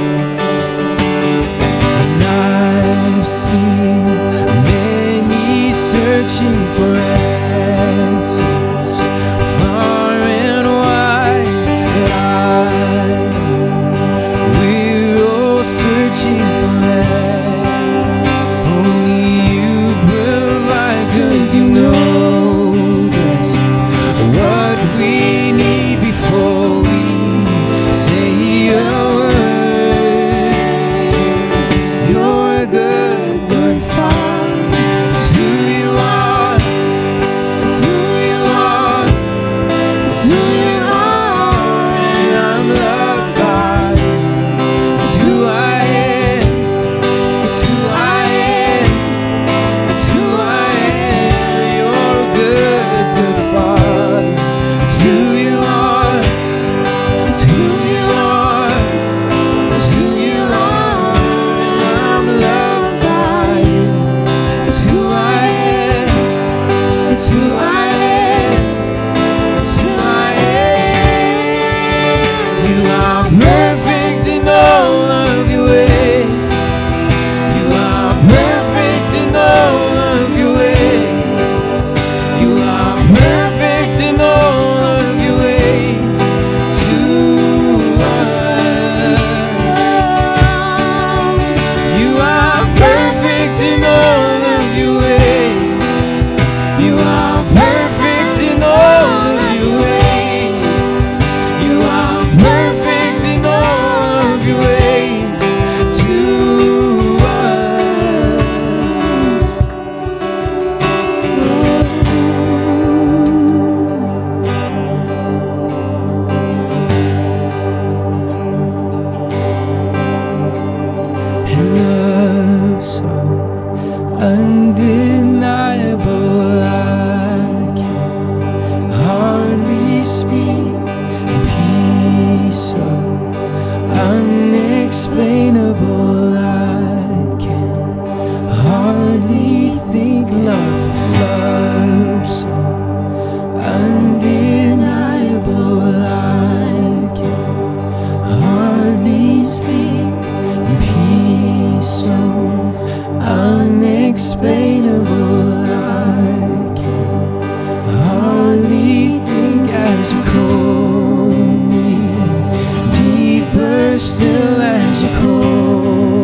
And I've seen many searching for answers far and wide, but I know we're all searching for answers. Only you provide, 'cause you know just what we need before we say a word. You're a good, good Father. It's who you are. It's who you are. It's who you are. And I'm loved by you. It's who I am. It's who I am. It's who I am. You're a good, good Father. It's who you are. It's who you are. It's who you are. And I'm loved by you. It's who I am. It's who I am. It's who I am. You are perfect in all of your ways. You are perfect in all of your ways. You are perfect in all of your ways to us. You are perfect in all of your ways. You are perfect in all of your ways. You are perfect in all of your ways to us. And love so undeniable, I can hardly speak. Peace so unexplainable, I can hardly think. Love, love so undeniable, I can hardly speak. Peace so unexplainable, I can hardly think as you call me, deeper still as you call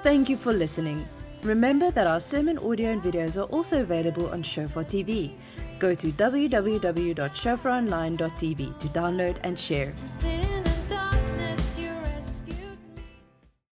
Thank you for listening. Remember that our sermon audio and videos are also available on Shofar T V. Go to w w w dot shofar online dot t v to download and share.